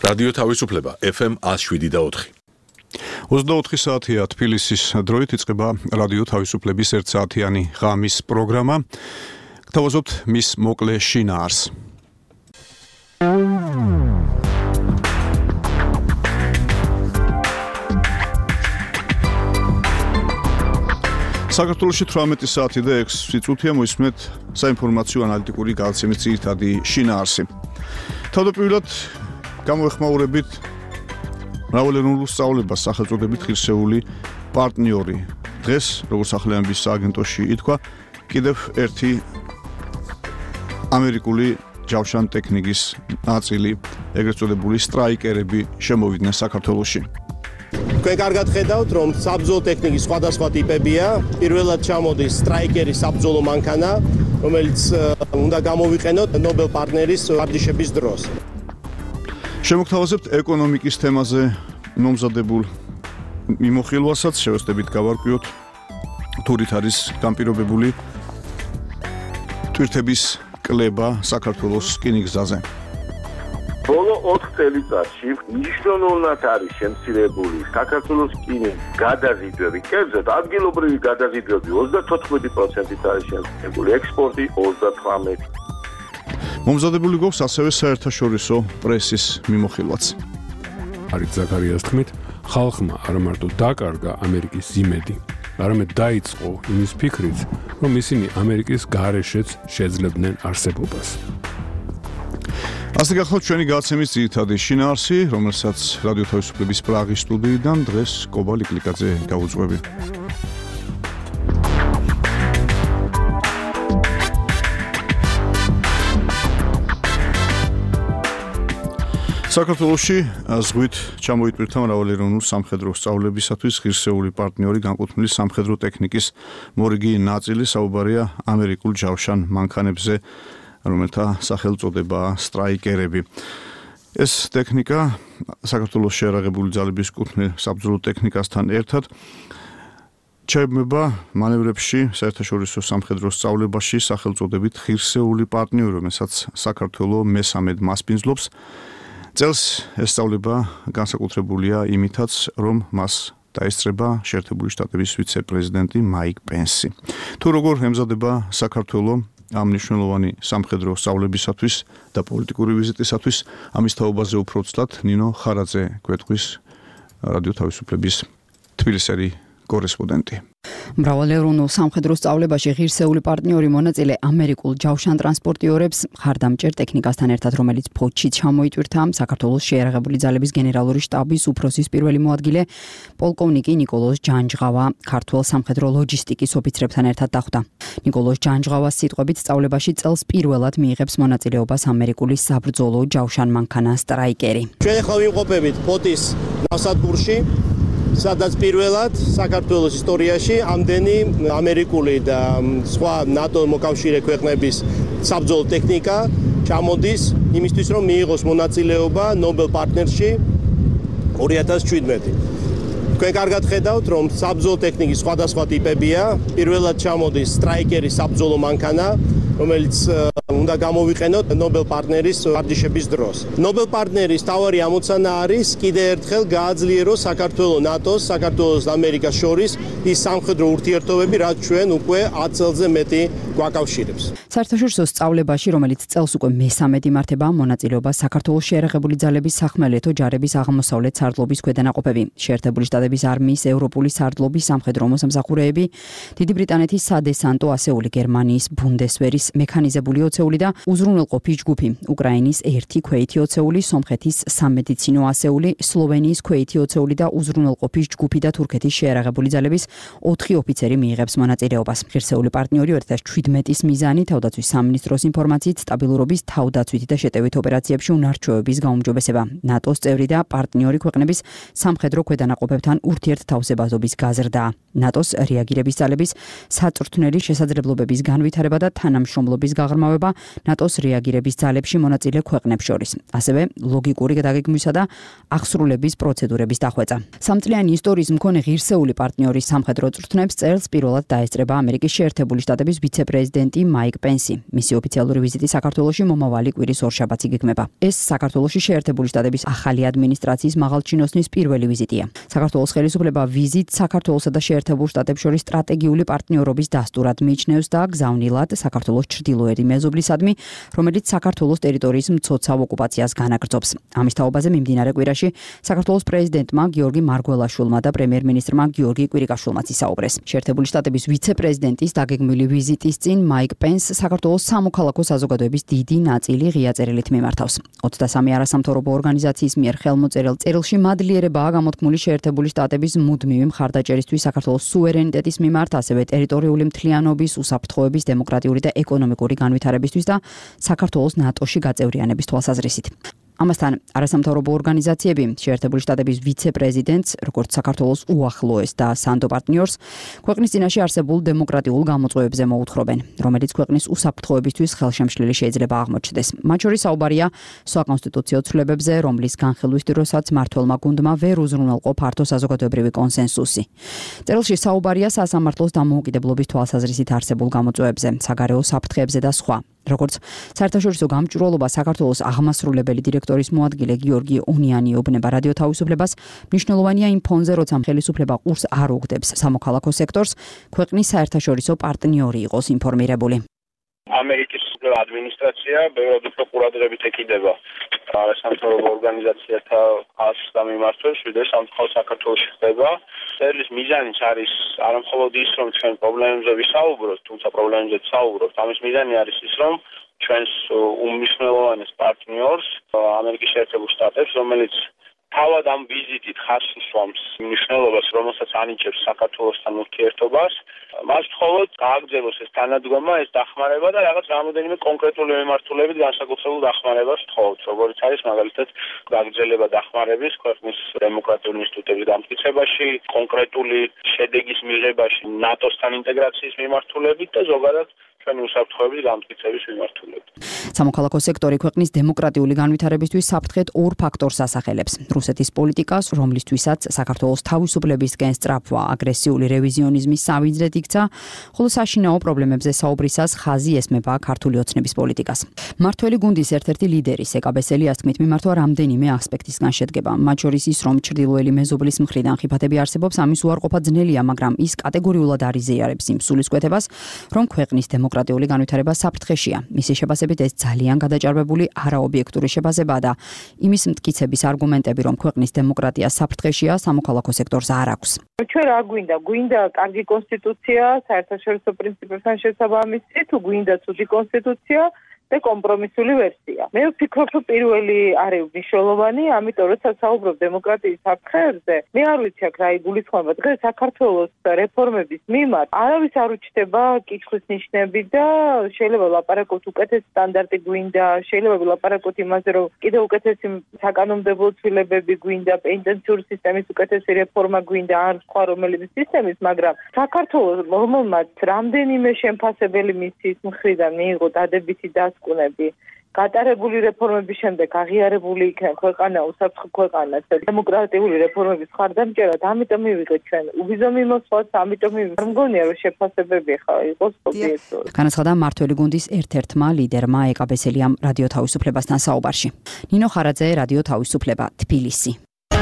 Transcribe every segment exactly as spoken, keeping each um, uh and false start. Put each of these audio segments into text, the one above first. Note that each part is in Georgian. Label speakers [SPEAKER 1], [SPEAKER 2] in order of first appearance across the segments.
[SPEAKER 1] რადიო თავისუფლება ეფ ემ one oh seven და four.
[SPEAKER 2] ოცდაოთხი საათია თბილისის დროით იწყება რადიო თავისუფლების ერთ საათიანი ღამის პროგრამა. გთავაზობთ მის მოკლე შინაარს. საქართველოში თვრამეტი საათი და ექვსი წუთია მოისმენთ საინფორმაციო ანალიტიკური გადაცემის ძირითადი შინაარსი. თავდაპირველად გამოეხმაურებით მრავალეროვნულ სწავლებას სახელწოდებით ღირსეული პარტნიორი. დღეს, როგორც სახელმწიფო სააგენტოში ითქვა, კიდევ ერთი ამერიკული ჯავშან ტექნიკის ნაწილი, ეგრეთ წოდებული სტრაიკერები შემოვიდნენ საქართველოში.
[SPEAKER 3] თქვენ კარგად ხედავთ, რომ საბრძოლო ტექნიკის სხვადასხვა ტიპებია. პირველად ჩამოდის სტრაიკერის საბრძოლო მანქანა, რომელიც უნდა გამოვიყენოთ ნობელ პარტნერის ვარჯიშების დროს.
[SPEAKER 2] შემოგთავაზებთ ეკონომიკის თემაზე მომზადებულ მიმოხილვასაც, შევეცდებით გავარკვიოთ თუ რით არის განპირობებული ტვირთების კლება საქართველოს რკინიგზაზე.
[SPEAKER 4] ბოლო ოთხ წელიწადში მნიშვნელოვნად არის შემცირებული საქართველოს რკინის გადაზიდვები. კერძოდ, ადგილობრივი გადაზიდვები ოცდათოთხმეტი პროცენტით არის შემცირებული, ექსპორტი ოცდათვრამეტი პროცენტით.
[SPEAKER 2] მომზადებული გვაქვს ასევე საერთაშორისო პრესის მიმოხილვაც.
[SPEAKER 5] არის ზაქარიას თქმით, ხალხმა არა მარტო დაკარგა ამერიკის იმედი, არამედ დაიწყო იმის ფიქრიც, რომ ისინი ამერიკის გარეშეც შეძლებდნენ არსებობას.
[SPEAKER 2] ასე გახლავთ ჩვენი გადაცემის ძირითადი შინაარსი, რომელსაც რადიო თავისუფლების პრაღის სტუდიიდან დღეს კობალი კლიკაძე გავუძღვები. საქართველოში ზღვით ჩამოიტვირთა მრავალეროვნულ სამხედრო სწავლებისათვის ღირსეული პარტნიორი განკუთვნილი სამხედრო ტექნიკის მორიგი ნაწილი, საუბარია ამერიკულ ჯავშან მანქანებზე, რომელთა სახელწოდებაა სტრაიკერები. ეს ტექნიკა საქართველოს შეიარაღებული ძალების კუთვნილ საბრძოლო ტექნიკასთან ერთად ჩაებმება მანევრებში საერთაშორისო სამხედრო სწავლებაში სახელწოდებით ღირსეული პარტნიორი, რომელსაც საქართველოს მესამედ მასპინძლობს. წელს ეს სწავლება განსაკუთრებულია იმითაც, რომ მას დაესწრება შეერთებული შტატების ვიცე-პრეზიდენტი მაიკ პენსი. თუ როგორ ემზადება საქართველოს ამ მნიშვნელოვანი სამხედრო სწავლებისათვის და პოლიტიკური ვიზიტისათვის, ამის თაობაზე უფრო ცუდად ნინო ხარაძე გვეტყვის რადიო თავისუფლების თბილისელი კორესპონდენტი.
[SPEAKER 6] მრავალეროვნულ სამხედრო სწავლებაში ღირსეული პარტნიორი მონაწილე ამერიკულ ჯავშან ტრანსპორტიორებს ხარდამჭერ ტექნიკასთან ერთად, რომელიც ფოთში ჩამოიტვირთა, საქართველოს შეიარაღებული ძალების გენერალური შტაბის უფროსის პირველი მოადგილე პოლკოვნიკი ნიკოლოზ ჯანჯღავა ქართულ სამხედრო ლოჯისტიკის ოფიცრებთან ერთად დახვდა. ნიკოლოზ ჯანჯღავას სიტყვებით სწავლებაში წელს პირველად მიიღებს მონაწილეობას ამერიკული საბრძოლო ჯავშან მანქანა სტრაიკერი.
[SPEAKER 3] ჩვენ ახლა ვიმყოფებით ფოთის ნავსადგურში, სადაც პირველად საქართველოს ისტორიაში ამდენი ამერიკული და სხვა ნატო მოკავშირე ქვეყნების საბრძოლო ტექნიკა ჩამოდის იმისთვის, რომ მიიღოს მონაწილეობა ნობელ პარტნერსში ორი ათას შვიდმეტი. თქვენ კარგად ხედავთ, რომ საბრძოლო ტექნიკის სხვადასხვა ტიპებია. პირველად ჩამოდის სტრაიკერის საბრძოლო მანქანა, რომელიც უნდა გამოვიყენოთ ნობელ პარტნერის ვარჯიშების დროს. ნობელ პარტნერის თავარი ამოცანა არის კიდევ ერთხელ გააძლიეროს საქართველოს ნატოს, საქართველოს და ამერიკას შორის ის სამხედრო ურთიერთობები, რაც ჩვენ უკვე ათ წელზე მეტი გვაკავშირებს.
[SPEAKER 6] საერთაშორისო სწავლებაში, რომელიც წელს უკვე მესამედ იმართება, მონაწილეობას საქართველოს შეიარაღებული ძალების სახმელეთო ჯარების აღმოსავლეთ სარდლობის ქვედანაყოფები, შეერთებული შტატების არმიის ევროპული სარდლობის სამხედრო მოსამსახურეები, დიდი ბრიტანეთის სადესანტო ასეული, გერმანიის ბუნდესვერის მექანიზებული ოცეული და უზრუნველყოფის ჯგუფი, უკრაინის ერთი ქვეითი ოცეული, სომხეთის სამედიცინო ასეული, სლოვენიის ქვეითი ოცეული და უზრუნველყოფის ჯგუფი და თურქეთის შეიარაღებული ძალების ოთხი ოფიცერი მიიღებს მონაწილეობას. ღირსეული პარტნიორი ორი ათას შვიდმეტის მიზანი თავდაცვის სამინისტროს ინფორმაციით სტაბილურობის, თავდაცვითი და შეტევით ოპერაციებში უნარჩვევების გაუმჯობესება, ნატოს წევრი და პარტნიორი ქვეყნების სამხედრო ქვედანაყოფებთან ურთიერთთავსებაზობის გაზრდა, ნატოს რეაგირების ძალების საწვრთნელი შესაძლებლობების განვითარება და თანამშრომლობის გაღრმავება ნატოს რეაგირების ძალებში მონაწილე ქვეყნებს შორის, ასევე ლოგიკური დაგეგმვისა და აღსრულების პროცედურების დახვეწა. სამწლიანი ისტორიის მქონე ღირსეული პარტნიორის სამხედრო წვრთნებს წელს პირველად დაესწრება ამერიკის შეერთებული შტატების ვიცე-პრეზიდენტი მაიკ პენსი. მისი ოფიციალური ვიზიტი საქართველოში მომავალი კვირის ორშაბათს იგეგმება. ეს საქართველოში შეერთებული შტატების ახალი ადმინისტრაციის მაღალჩინოსნის პირველი ვიზიტია. საქართველოს ხელისუფლება ვიზიტს საქართველოსა და შეერთებულ შტატებს შორის სტრატეგიული პარტნიორობის დასტურად მიიჩნევს და გზავნილად საქართველოს ჩრდილოეთი მეზობლისადმი, რომელიც საქართველოს ტერიტორიის მცოცავ ოკუპაციას განაგრძობს. ამის თაობაზე მიმდინარე კვირაში საქართველოს პრეზიდენტმა გიორგი მარგველაშვილმა და პრემიერ-მინისტრმა გიორგი კვირიკაშვილმაც ისაუბრეს. შეერთებული შტატების ვიცე-პრეზიდენტის დაგეგმილი ვიზიტის წინ მაიკ პენს საქართველოს სამოქალაქო საზოგადოების დიდი ნაწილი ღია წერილით მიმართავს. ოცდასამი არასამთავრობო ორგანიზაციის მიერ ხელმოწერილ წერილში მადლიერებაა გამოთქმული შეერთებული შტატების მუდმივი მხარდაჭერისთვის საქართველოს სუვერენიტეტის მიმართ, ასევე ტერიტორიული მთლიანობის, უსაფრთხოების, დემოკრატიული და ეკონომიკური განვითარებისთვის და საქართველოს ნატოში გაწევრიანების თვალსაზრისით. ამასთან არასამთავრობო ორგანიზაციები შეერთებული შტატების ვიცე-პრეზიდენტს, როგორც საქართველოს უახლოეს და სანდო პარტნიორს, ქვეყნის წინაშე არსებულ დემოკრატიულ გამოწვევებზე მოუთხრობენ, რომელიც ქვეყნის უსაფრთხოებისთვის ხელშემშლილი შეიძლება აღმოჩნდეს. მათ შორის საუბარია საკონსტიტუციო ცვლილებებზე, რომლის განხილვის დროსაც მმართველმა გუნდმა ვერ უზრუნველყო ფართო საზოგადოებრივი კონსენსუსი. წერილში საუბარია სასამართლოს დამოუკიდებლობის თვალსაზრისით არსებულ გამოწვევებზე, საგარეო საფრთხეებზე და სხვა. როგორც საერთაშორისო გამჭვირვალობა საქართველოს აღმასრულებელი დირექტორის მოადგილე გიორგი უნიანი უბნება რადიო თავისუფლებას, მნიშვნელოვანია იმ ფონზე, როცა ხელისუფლება ყურს არ უგდებს სამოქალაქო სექტორს, ქვეყნის საერთაშორისო პარტნიორი იყოს ინფორმირებული.
[SPEAKER 7] ამერიკის ადმინისტრაცია ბევრად უფრო ყურადღებით ეკიდება არასამთავრობო ორგანიზაციათა ხალხს და მიმართვებს, ვიდრე სამწუხაროდ საქართველოში ხდება. წერილის მიზანიც არის არამხოლოდ ის, რომ ჩვენ პრობლემებზე ვისაუბროთ, თუმცა პრობლემებზე ვსაუბრობთ. ამის მიზანი არის ის, რომ ჩვენს უმნიშვნელოვანეს პარტნიორს, ამერიკის შეერთებულ შტატებს, რომელიც თავად ამ ვიზიტით ხაზს უსვამს მნიშვნელობას, რომელსაც ანიჭებს საქართველოსთან ურთიერთობას, მას მხოლოდ გააგრძელოს ეს თანადგომა, ეს დახმარება და რაღაც რამოდენიმე კონკრეტული მიმართულებით განსაკუთრებულ დახმარებას მხოლოდ, როგორც არის მაგალითად გაგრძელება დახმარების ქვეყნის დემოკრატიული ინსტიტუტების დამტკიცებაში, კონკრეტული შედეგის მიღებაში ნატოსთან ინტეგრაციის მიმართულებით და ზოგადად ჩვენი უსაფრთხოების დამტკიცების მიმართულებით.
[SPEAKER 6] სამოქალაქო სექტორი ქვეყნის დემოკრატიული განვითარებისთვის საფრთხეთ ორ ფაქტორს ასახელებს. რუსეთის პოლიტიკას, რომლისთვისაც საქართველოს თავისუფლებისკენ სწრაფვა აგრესიული რევიზიონიზმის სავიძრედ იქცა, ხოლო საშინაო პრობლემებზე საუბრისას ხაზი ესმება ქართული ოცნების პოლიტიკას. მმართველი გუნდის ერთ-ერთი ლიდერი სეკა ბესელიას თქმით, მიმართვა რამდენიმე ასპექტისგან შედგება. მათ შორის ის, რომ ჩრდილოელი მეზობლის მხრიდან ხიფათები არსებობს, ამის უარყოფა ძნელია, მაგრამ ის კატეგორიულად არ იზიარებს იმ სულისკვეთებას, რომ ქვეყნის დემოკრატიული განვითარება საფრთხეშია. მისი შეფასებით ეს ძალიან გადაჭარბებული არაობიექტური შეფასებაა და იმის მტკიცების არგუმენტები, რომ ქვეყნის დემოკრატია საფრთხეშია, სამოქალაქო სექტორს არ აქვს.
[SPEAKER 8] ჩვენ რა გვინდა? გვინდა კარგი კონსტიტუცია, საერთაშორისო პრინციპებთან შესაბამისი, თუ გვინდა ცუდი კონსტიტუცია და კომპრომისული ვერსია. მე ვფიქრობ, რომ პირველი არის მნიშვნელოვანი, ამიტომ როცა საუბრობ დემოკრატიის საფრთხეებზე, მე არ ვიცი აქ რა იგულისხმება. დღეს საქართველოს რეფორმების მიმართ არავის არ უჩნდება კითხვის ნიშნები და შეიძლება ვლაპარაკოთ უკეთესი სტანდარტი გვინდა, შეიძლება ვლაპარაკოთ იმაზე, რომ კიდევ უკეთესი საკანონმდებლო ცვლილებები გვინდა, პენტენციური სისტემის უკეთესი რეფორმა გვინდა, არ სხვა რომელიმე სისტემის, მაგრამ საქართველოს რომელმაც რამდენიმე შემფასებელი მისიის მხრიდან მიიღო დადებითი დასკვნები გატარებული რეფორმების შემდეგ აღიარებული იქნა ქვეყანა უსაფრთხო ქვეყანად და დემოკრატიული რეფორმების ხარდამჭერად, ამიტომ მივიღეთ ჩვენ უბიზომი მოსვლას, ამიტომ არ მგონია რომ შეფასებები ხა იყოს ობიექტური.
[SPEAKER 6] განაცხადა მმართველი გუნდის ერთ-ერთმა ლიდერმა ეკა ბესელიამ რადიო თავისუფლებასთან საუბარში. ნინო ხარაძე, რადიო თავისუფლება, თბილისი.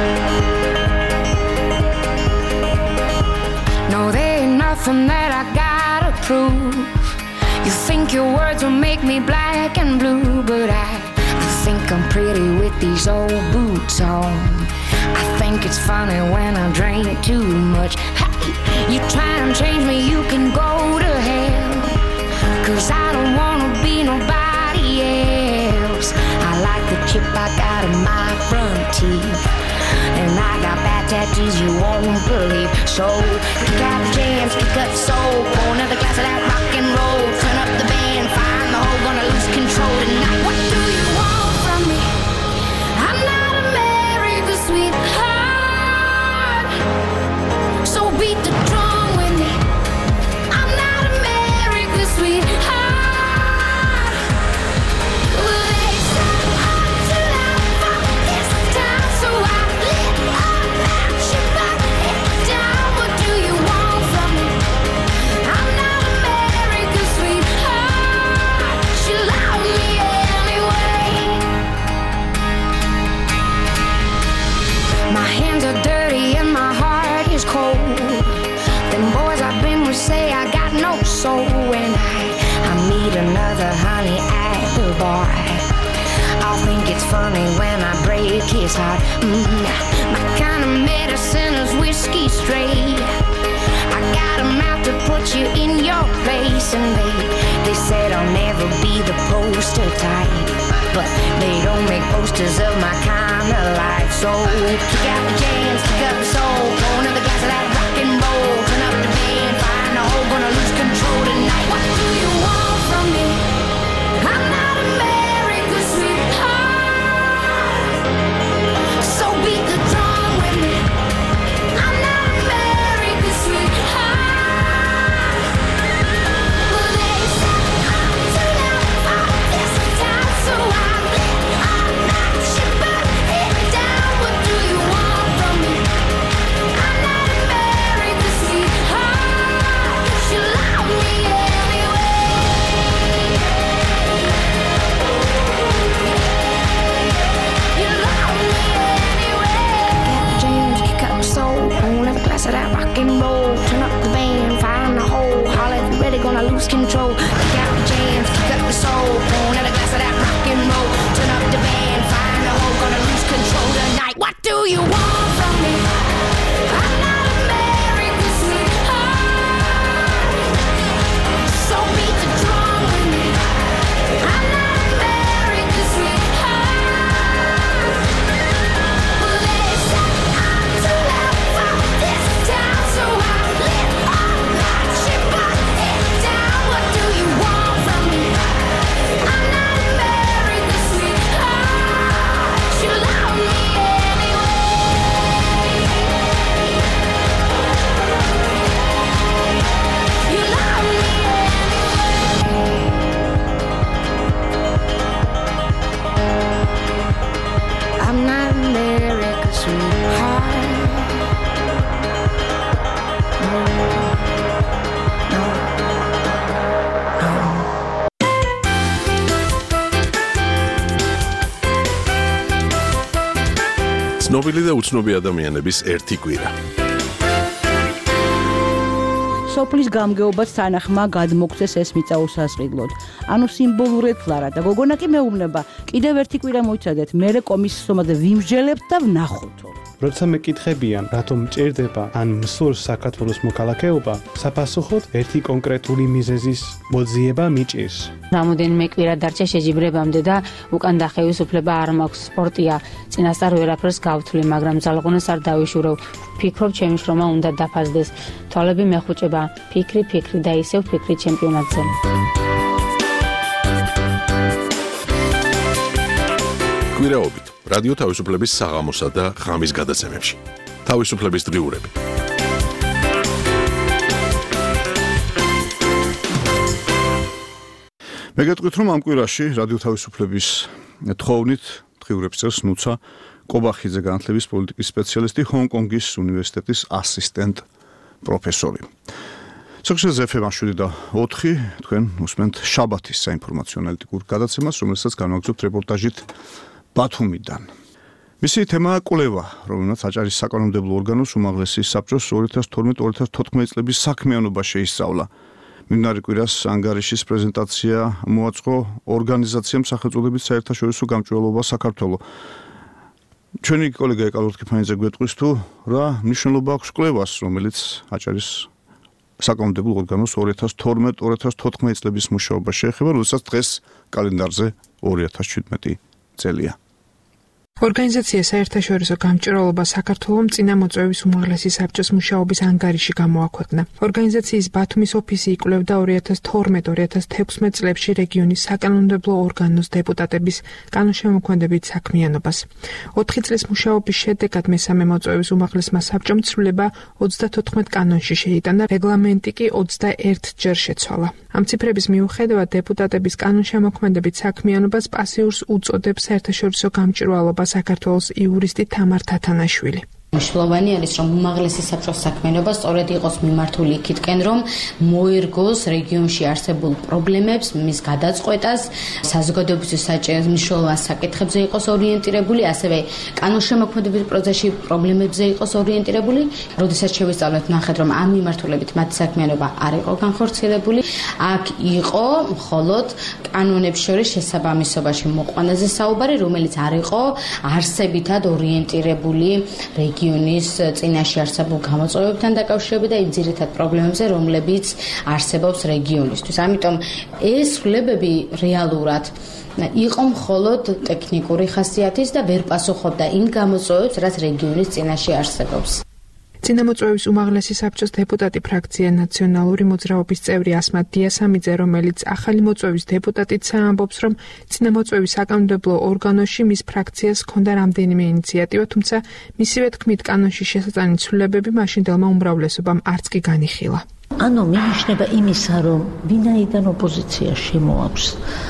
[SPEAKER 9] No, there ain't nothing that I gotta prove. You think your words will make me black and blue, but I think I'm pretty with these old boots on. I think it's funny when I drink too much. You try and change me, you can go to hell, 'cause I don't wanna be nobody else. I like the chip I got in my front teeth, and I got bad tattoos you won't believe. So kick out the jams, kick up the soul, pour another glass of that rock and roll. Turn up the band, find the hole, gonna lose control tonight. What do you want from me? I'm not America's sweetheart. so when I, I meet another honey at the bar, I'll think it's funny when I break his heart. Mm, my kind of medicine is whiskey straight. I got a mouth to put you in your place, and they, they said I'll never be the poster type, but they don't make posters of my kind of life. So kick out the jams, kick up the soul, pull to the gas of that rock and roll, turn up the band, find a hole, gonna lose control tonight. What do you want from me? I'm not America's sweetheart, so beat the drum with me. I'm not America's sweetheart, but they say I'm too loud for this time, so I let all night shiver it down. What do you want from me? I'm not America's sweetheart, you love me anyway. You love me anyway. Get James, kick up the soul, pour another glass of that rock and roll, turn up the band, find the hole, holler if you're ready, gonna lose control. Kick out the jams, kick up the soul, pour another glass of that rock and roll, turn up the band, find the hole, gonna lose control tonight. What do you want from me? I'm not America's sweetheart, so beat the drum with me. I'm not America's sweetheart, well they say I'm too loud for this town, so I let all that shiver it down. What do you want from me? I'm not America's sweetheart, you love me anyway. You love me anyway. I'm not America's sweetheart. No, no, no.
[SPEAKER 1] ცნობილი და უცნობი ადამიანების ერთი კვირა.
[SPEAKER 10] სოფლის გამგეობაც თანახმა გადმოგცეს ეს მიწა უსასყიდლოდ. ანუ სიმბოლურად ფლარა და გოგონა კი მეუბნება, კიდევ ერთი კვირა მოიცადეთ, მერე კომისიის სომაზე ვიმსჯელებთ და ვნახოთო.
[SPEAKER 11] როცა მეკითხებიან, რატომ მჭირდება ან მსურს საქართველოს მოქალაქეობა, საფასუხოდ ერთი კონკრეტული მიზეზის მოძიება მიჭირს.
[SPEAKER 12] რამოდენიმე კვირა დარჩა შეჯიბრებამდე და უკან დახევის უფლება არ მაქვს. სპორტია, წინასწარ ვერაფერს გავთვლი, მაგრამ ძალღონას არ დავიშურევ. ფიქრობ, ჩემი შრომა უნდა დაფასდეს. თვალები მეხუჭება, ფიქრი, ფიქრი და ისევ ფიქრი ჩემპიონატზე.
[SPEAKER 1] კვირაობით რადიო თავისუფლების საღამოსა და ღამის გადაცემებში. თავისუფლების დღიურები.
[SPEAKER 2] მეგეთყვით, რომ ამ კვირაში რადიო თავისუფლების თხოვნით დღიურებს წერს ნუცა კობახიძე, განათლების პოლიტიკის სპეციალისტი, ჰონკონგის უნივერსიტეტის ასისტენტ პროფესორი. სოციალიზმის ეფ ემ შვიდი და ოთხი თქვენ უსმენთ შაბათის საინფორმაციო ანალიტიკურ გადაცემას, რომელსაც განვაგრძობთ რეპორტაჟით ბათუმიდან. მისი თემაა კვლევა, რომელსაც აჭარის საკანონმდებლო ორგანოს უმაღლესი საბჭოს ორი ათას თორმეტ ორი ათას თოთხმეტ წლების საქმიანობა შეისწავლა. მიმდინარე კვირას ანგარიშის პრეზენტაცია მოაწყო ორგანიზაციამ სახელწოდებით საერთაშორისო გამჭვირვალობა საქართველოს. ჩვენი კოლეგა ეკალორ კიფანიძე გვეტყვის თუ რა მნიშვნელობა აქვს კვლევას, რომელიც აჭარის საკანონმდებლო ორგანოს ორი ათას თორმეტ ორი ათას თოთხმეტ წლების მუშაობა შეეხება, როდესაც დღეს კალენდარზე ორი ათას შვიდმეტი წელია.
[SPEAKER 13] ორგანიზაცია საერთაშორისო გამჭვირვალობა საქართველოს წინა მოწვევის უმაღლესი საბჭოს მუშაობის ანგარიში გამოაქვეყნა. ორგანიზაციის ბათუმის ოფისი იკვლევდა ორი ათას თორმეტ ორი ათას თექვსმეტ წლებში რეგიონის საკანონმდებლო ორგანოს დეპუტატების კანონშემოქმედებით საქმიანობას. ოთხი წლის მუშაობის შედეგად მესამე მოწვევის უმაღლესმა საბჭომ ცვლილება ოცდათოთხმეტ კანონში შეიტანა, რეგლამენტი კი ოცდაერთჯერ შეცვალა. ამ ციფრების მიუხედავად დეპუტატების კანონშემოქმედებით საქმიანობას პასიურს უწოდებს საერთაშორისო გამჭვირვალობა საქართველოს იურისტი თამარ თათანაშვილი.
[SPEAKER 12] მნიშვნელოვანი არის, რომ უმაღლესი საბჭოს საქმიანობა სწორედ იყოს მიმართული იქითკენ, რომ მოერგოს რეგიონში არსებულ პრობლემებს, მის გადაწყვეტას, საზოგადოებისთვის საჭირო მნიშვნელოვან საკითხებზე იყოს ორიენტირებული, ასევე კანონშემოქმედების პროცესში პრობლემებზე იყოს ორიენტირებული. როდესაც შევისწავლეთ, ნახეთ, რომ ამ მიმართულებით მათი საქმიანობა არ იყო განხორციელებული, აქ იყო მხოლოდ კანონებს შორის შესაბამისობაში მოყვანაზე საუბარი, რომელიც არ იყო არსებითად ორიენტირებული რეგიონის წინაშე არსებულ გამოწვევებთან დაკავშირებით და იმ ძირითად პრობლემებზე, რომლებიც არსებობს რეგიონისთვის. ამიტომ ეს ცვლილებები რეალურად იყო მხოლოდ ტექნიკური ხასიათის და ვერ პასუხობდა იმ გამოწვევებს, რაც რეგიონის წინაშე არსებობს.
[SPEAKER 13] წინამოწვევის უმაღლესი საბჭოს დეპუტატი ფრაქცია ნაციონალური მოძრაობის წევრი ასმათ დიასამიძე, რომელიც ახალი მოწვევის დეპუტატიც ამბობს, რომ წინამოწვევის საკანონმდებლო ორგანოში მის ფრაქციას ჰქონდა რამდენიმე ინიციატივა, თუმცა მისივე თქმით, კანონში შესაწყვეტილი ცვლილებები მაშინდელმა უმრავლესობამ არც კი განიხილა.
[SPEAKER 14] ანუ მინიშნება იმისა, რომ ვინაიდან ოპოზიცია შემოაქვს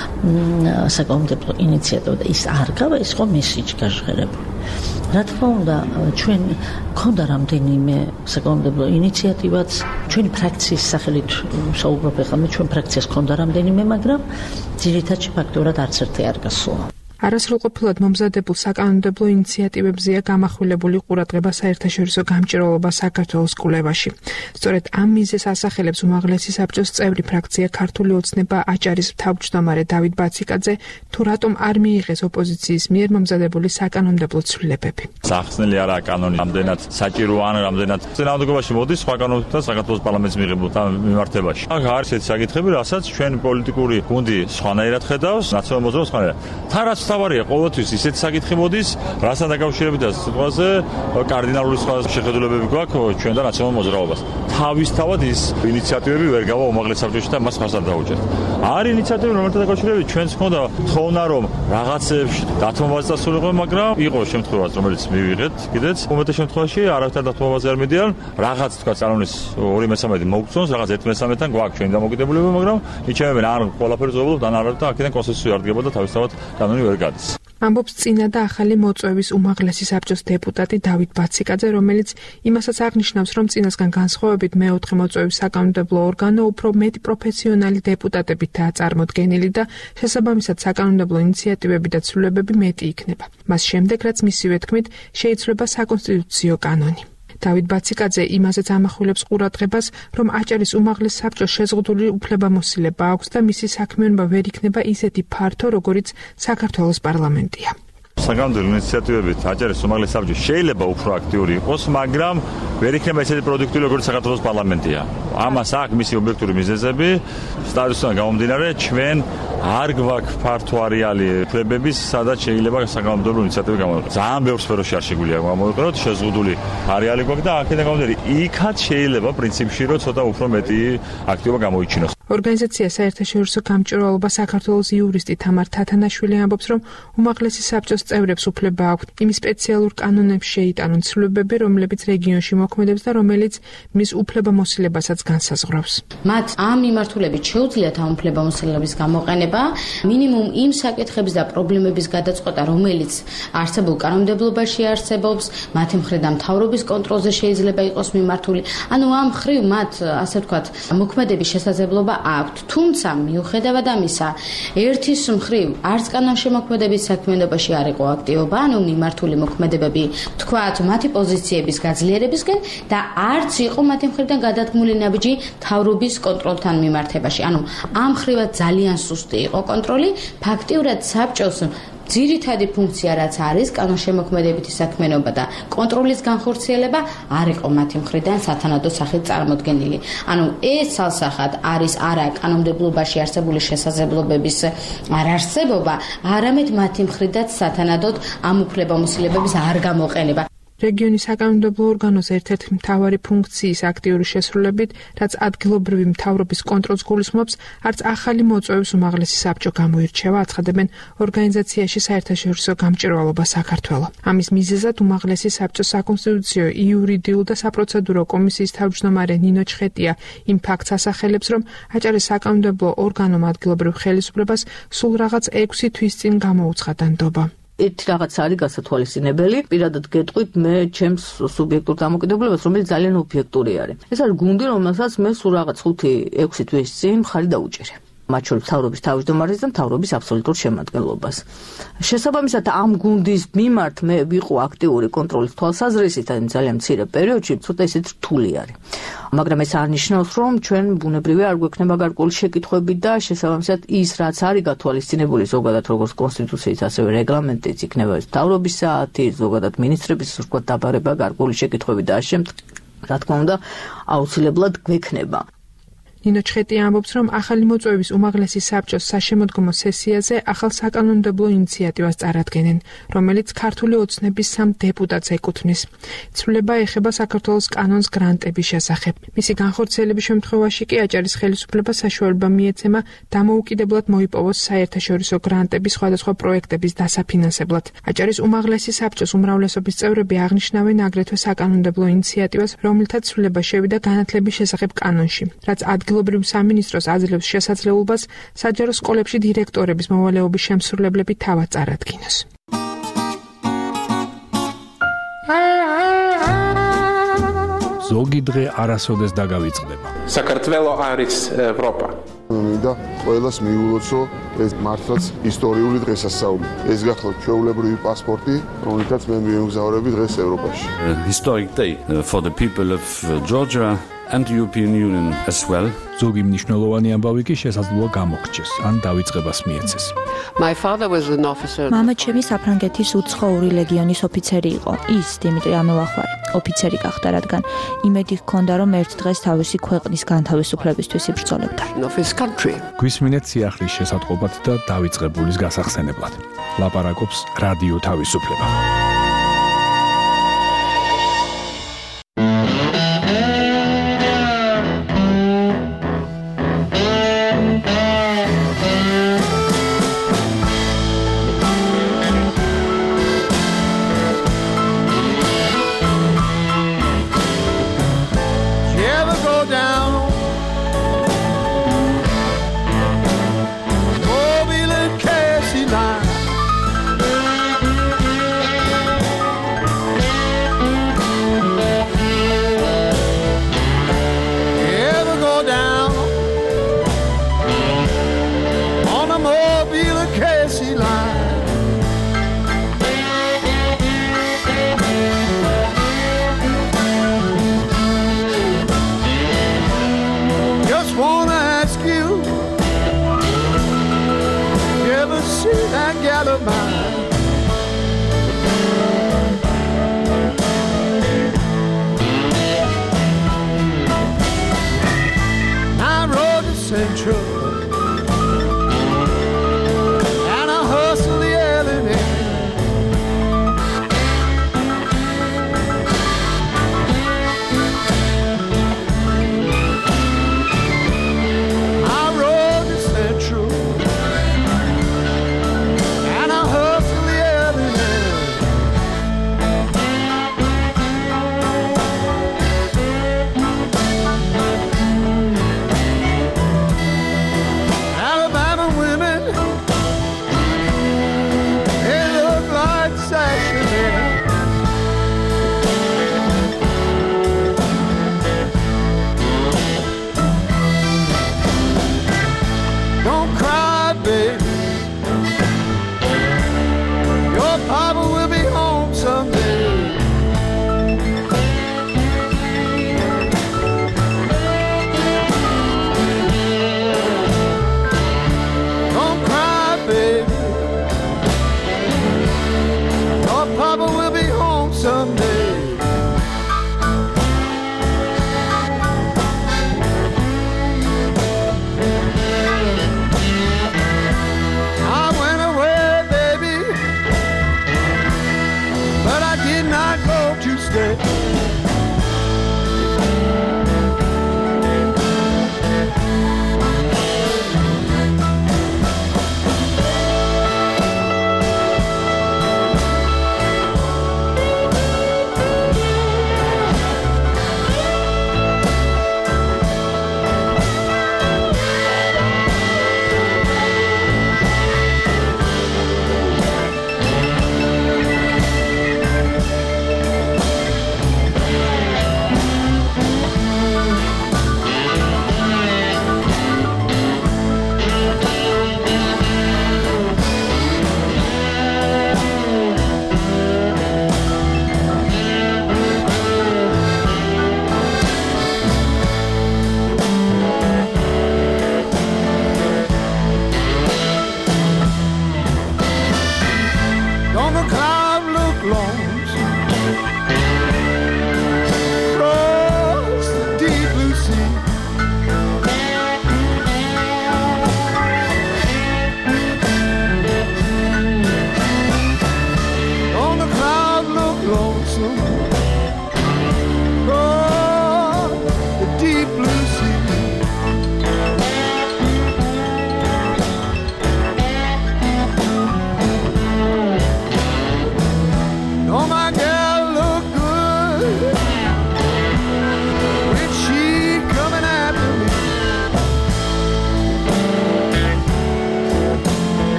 [SPEAKER 14] საკანონმდებლო ინიციატივა და ის არ გავა, ის ხო მესიჯი გაჟღერებული. რა თქმა უნდა, ჩვენ გქონდა რამდენიმე საკანონმდებლო ინიციატივაც, ჩვენი ფრაქციის სახელით საუბრობ ახლა, მე ჩვენ ფრაქციას გქონდა რამდენიმე, მაგრამ ძირითადში ფაქტობრივად არც ერთი არ გასულა.
[SPEAKER 13] არასრულყოფილად მომზადებულ საკანონმდებლო ინიციატივებზეა გამახვილებული ყურადღება საერთაშორისო გამჭირვალობა საქართველოს კვლევაში. სწორედ ამ მიზეზს ასახელებს უმაღლესი საბჭოს წევრი ფრაქცია ქართული ოცნება აჭარის თავმჯდომარე დავით ბაციკაძე, თუ რატომ არ მიიღეს ოპოზიციის მიერ მომზადებული საკანონმდებლო ცვლილებები.
[SPEAKER 15] სახსნელი არაა კანონი, რამდენად საჭიროა ან რამდენად წინააღმდეგობაში მოდის საკანონმდებლო საქართველოს პარლამენტის მიღებულ მიმართებაში. აქ არის ეს საკითხები, რასაც ჩვენ პოლიტიკური გუნდი სხვანაირად ხედავს, ნაციონალურ მოძრაობას სხვანაირად. თარაც თავარია ყოველთვის ისეთი საკითხი მოდის, რასთან დაკავშირებითაც სიტყვაზე კარდინალური სხვა შეხედულებები გვაქვს ჩვენ და ნაციონალურ მოძრაობას. თავისთავად ის ინიციატივები ვერ გავა უმაღლეს საბჭოში და მას ხარსად დაუჭერთ. არის ინიციატივები, რომელთა დაკავშირებით ჩვენც ჰქონდა თხოვნა, რომ რაღაცებში დათმობაზე დასულიყო, მაგრამ იყო შემთხვევაც, რომელიც მივიღეთ კიდეც. უმეტეს შემთხვევაში არავითარ დათმობაზე არ მიდიან, რაღაც თქვა კანონის ორი მესამედი მოგწონს, რაღაც ერთ მესამედთან გვაქვს ჩვენი დამოკიდებულება, მაგრამ იჩემენ არ ყველაფერს ვუყურებთ, ან არა და აქედან კონსენსუსი არ დგება და თავისთავად კანონი ვერ გადის.
[SPEAKER 13] ამბობს წინა და ახალი მოწვევის უმაღლესი საბჭოს დეპუტატი დავით ბაციკაძე, რომელიც იმასაც აღნიშნავს, რომ წინასგან განსხვავებით მეოთხე მოწვევის საკანონმდებლო ორგანო უფრო მეტი პროფესიონალი დეპუტატებითაა წარმოდგენილი და შესაბამისად საკანონმდებლო ინიციატივები და ცვლილებები მეტი იქნება. მას შემდეგ, რაც მისივე თქმით, შეიცვლება საკონსტიტუციო კანონი. დავით ბაციკაძე იმაზეც ამახვილებს ყურადღებას, რომ აჭარის უმაღლეს საბჭოს შეზღუდული უფლებამოსილება აქვს და მისი საქმიანობა ვერ იქნება ისეთი ფართო, როგორიც საქართველოს პარლამენტია.
[SPEAKER 15] საკანონმდებლო ინიციატივებით აჭარის უმაღლეს საბჭო შეიძლება უფრო აქტიური იყოს, მაგრამ ვერ იქნება ისეთი პროდუქტიული, როგორც საქართველოს პარლამენტია. ამას აქვს მისი ობიექტური მიზეზები, სტატუსიდან გამომდინარე, ჩვენ არ გვაქვს ფართო არეალი უფლებების, სადაც შეიძლება საკანონმდებლო ინიციატივები გამოიყენოს. ძალიან ბევრ სფეროში არ შეგვიძლია გამოიყენოთ, შეზღუდული არეალი გვაქვს და აქედან გამომდინარე, იქაც შეიძლება პრინციპში, რომ ცოტა უფრო მეტი აქტივობა გამოიჩინოს.
[SPEAKER 13] ორგანიზაცია საერთაშორისო გამჭირვალობა საქართველოს იურისტი თამარ თათანაშვილი ამბობს, რომ უმაღლესი საბჭოს წევრებს უფლება აქვთ იმ სპეციალურ კანონებს შეიტანონ ცვლილებები, რომლებიც რეგიონში მოქმედებს და რომელიც მის უფლებამოსილებასაც განსაზღვრავს.
[SPEAKER 12] მათ ამ მიმართულებით შეუძლიათ ამ უფლებამოსილების გამოყენება, მინიმუმ იმ საკითხების და პრობლემების გადაწყვეტა, რომელიც არსებულ კანონმდებლობაში არსებობს, მათი მხრიდან მთავრობის კონტროლზე შეიძლება იყოს მიმართული. ანუ ამ ხრივ მათ, ასე ვთქვათ, მოქმედების შესაძლებლობა აქვთ. თუმცა მიუხედავად ამისა, ერთის მხრივ არც კანონშემოქმედების საქმიანობაში არ იყო აქტივობა, ანუ მიმართული მოქმედებები, თქვათ, მათი პოზიციების გაძლიერებისკენ და არც იყო მათი მხრიდან გადადგმული ნაბიჯი მთავრობის კონტროლთან მიმართებაში. ანუ ამ ხრივად ძალიან სუსტი იყო კონტროლი, ფაქტიურად საბჭოს ძირითადი ფუნქცია რაც არის კანონშემოქმედებითი საქმიანობა და კონტროლის განხორციელება არ იყო მათი მხრიდან სათანადო სახით წარმოდგენილი. ანუ ეს ცალსახად არის არა კანონმდებლობაში არსებული შესაძლებლობების არარსებობა, არამედ მათი მხრიდან სათანადოდ ამ უფლებამოსილებების არ გამოყენება.
[SPEAKER 13] რეგიონის საკანონმდებლო ორგანოს ერთ-ერთი მთავარი ფუნქციის აქტიური შესრულებით, რაც ადგილობრივი მთავრობის კონტროლს გულისხმობს, არც ახალი მოწვევის უმაღლესი საბჭო გამოირჩევა, აცხადებენ ორგანიზაციაში საერთაშორისო გამჭირვალობა საქართველო. ამის მიზეზად უმაღლესი საბჭოს საკონსტიტუციო, იურიდიულ და საპროცედურო კომისიის თავმჯდომარე ნინო ჩხეტია იმ ფაქტს ასახელებს, რომ აჭარის საკანონმდებლო ორგანომ ადგილობრივ ხელისუფლებას სულ რაღაც ექვსი თვის წინ გამოუცხადა ნდობა.
[SPEAKER 16] ერთი რაღაცა არის გასათვალისწინებელი, პირადად გეტყვით მე ჩემს სუბიექტურ დამოკიდებულებას, რომელიც ძალიან ობიექტური არის. ეს არის გუნდი, რომელსაც მე სულ რაღაც ხუთი ექვსი თვის წინ მხარი დაუჭერე. მათ შორის მთავრობის თავმჯდომარეს და მთავრობის აბსოლუტურ შემადგენლობას. შესაბამისად ამ გუნდის მიმართ მე ვიყო აქტიური კონტროლის თვალსაზრისით, ან ძალიან მცირე პერიოდში ცოტა ისეთ რთული არის. მაგრამ ეს არ ნიშნავს, რომ ჩვენ ბუნებრივი არ გვექნება გარკვეული შეკითხვები და შესაბამისად ის რაც არის გათვალისწინებული ზოგადად როგორც კონსტიტუციის, ასევე რეგლამენტიც იქნება ეს მთავრობის საათი, ზოგადად მინისტრების ვთქვათ დაბარება, გარკვეული შეკითხვები და ამ რა თქმა უნდა აუცილებლად გვექნება.
[SPEAKER 13] ნინო ჩხეტი ამბობს, რომ ახალი მოწვევის უმაღლესი საბჭოს საშემოდგომო სესიაზე ახალ საკანონმდებლო ინიციატივას წარადგენენ, რომელიც ქართული ოცნების სამ დეპუტატს ეკუთვნის. ცვლილება ეხება საქართველოს კანონს გრანტების შესახებ. მისი განხორციელების შემთხვევაში კი აჭარის ხელისუფლებას საშუალება მიეცემა დამოუკიდებლად მოიპოვოს საერთაშორისო გრანტების სხვადასხვა პროექტების დასაფინანსებლად. აჭარის უმაღლესი საბჭოს უმრავლესობის წევრები აღნიშნავენ აგრეთვე საკანონმდებლო ინიციატივას, რომელთაც ცვლილება შევიდა განათლების შესახებ კანონში, რაც ადგილობრივ სამინისტროს აძლევს შესაძლებლობას საჯარო სკოლებში დირექტორების მოვალეობის შემსრულებლები თავად წარადგინოს.
[SPEAKER 17] ზოგი დღე არასოდეს დაგავიწყდება.
[SPEAKER 18] საქართველო არის ევროპა.
[SPEAKER 19] მინდა ყველას მიულოცო ეს მართლაც ისტორიული დღესასწაული. ეს გახლავთ ჩვეულებრივი პასპორტი, რომელთაც მე მიემგზავრები დღეს ევროპაში.
[SPEAKER 20] Historic day for the people of Georgia and the European Union as well.
[SPEAKER 17] ზოგი მნიშვნელოვანი ამბავი კი შესაძლოა გამოგრჩეს, ან დავიწყებას მიეცეს.
[SPEAKER 21] My father was an officer.
[SPEAKER 22] მამა ჩემი საფრანგეთის უცხოური ლეგიონის ოფიცერი იყო. ის დიმიტრი ამელახვარი ოფიცერი გახდა, რადგან იმედი ჰქონდა, რომ ერთ დღეს თავისი ქვეყნის განთავისუფლებისთვის იბრძოლებდა.
[SPEAKER 17] გვისმინეთ სიახლის შესატყობად და დავიწყებულის გასახსენებლად. ლაპარაკობს რადიო თავისუფლება.
[SPEAKER 23] I rode the Central and I hustled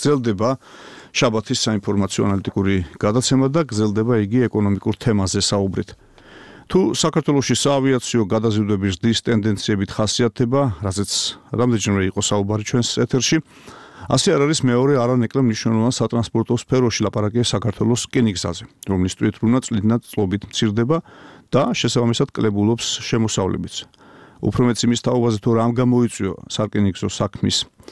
[SPEAKER 2] გრძელდება შაბათის საინფორმაციო ანალიტიკური გადაცემა და გრძელდება იგი ეკონომიკურ თემაზე საუბრით. თუ საქართველოში საავიაციო გადაზიდვების ზრდის ტენდენციებით ხასიათდება, რასაც რამდენჯერმე იყო საუბარი ჩვენს ეთერში, ასე არ არის მეორე არანაკლებ მნიშვნელოვან სატრანსპორტო სფეროში ლაპარაკია საქართველოს რკინიგზაზე, რომლის თვითმფრინავი წლიდან წლობით მცირდება და შესაბამისად კლებულობს შემოსავლებიც. უფრო მეც იმის თაობაზე თუ რამ გამოიწვია სარკინიგზო საქმის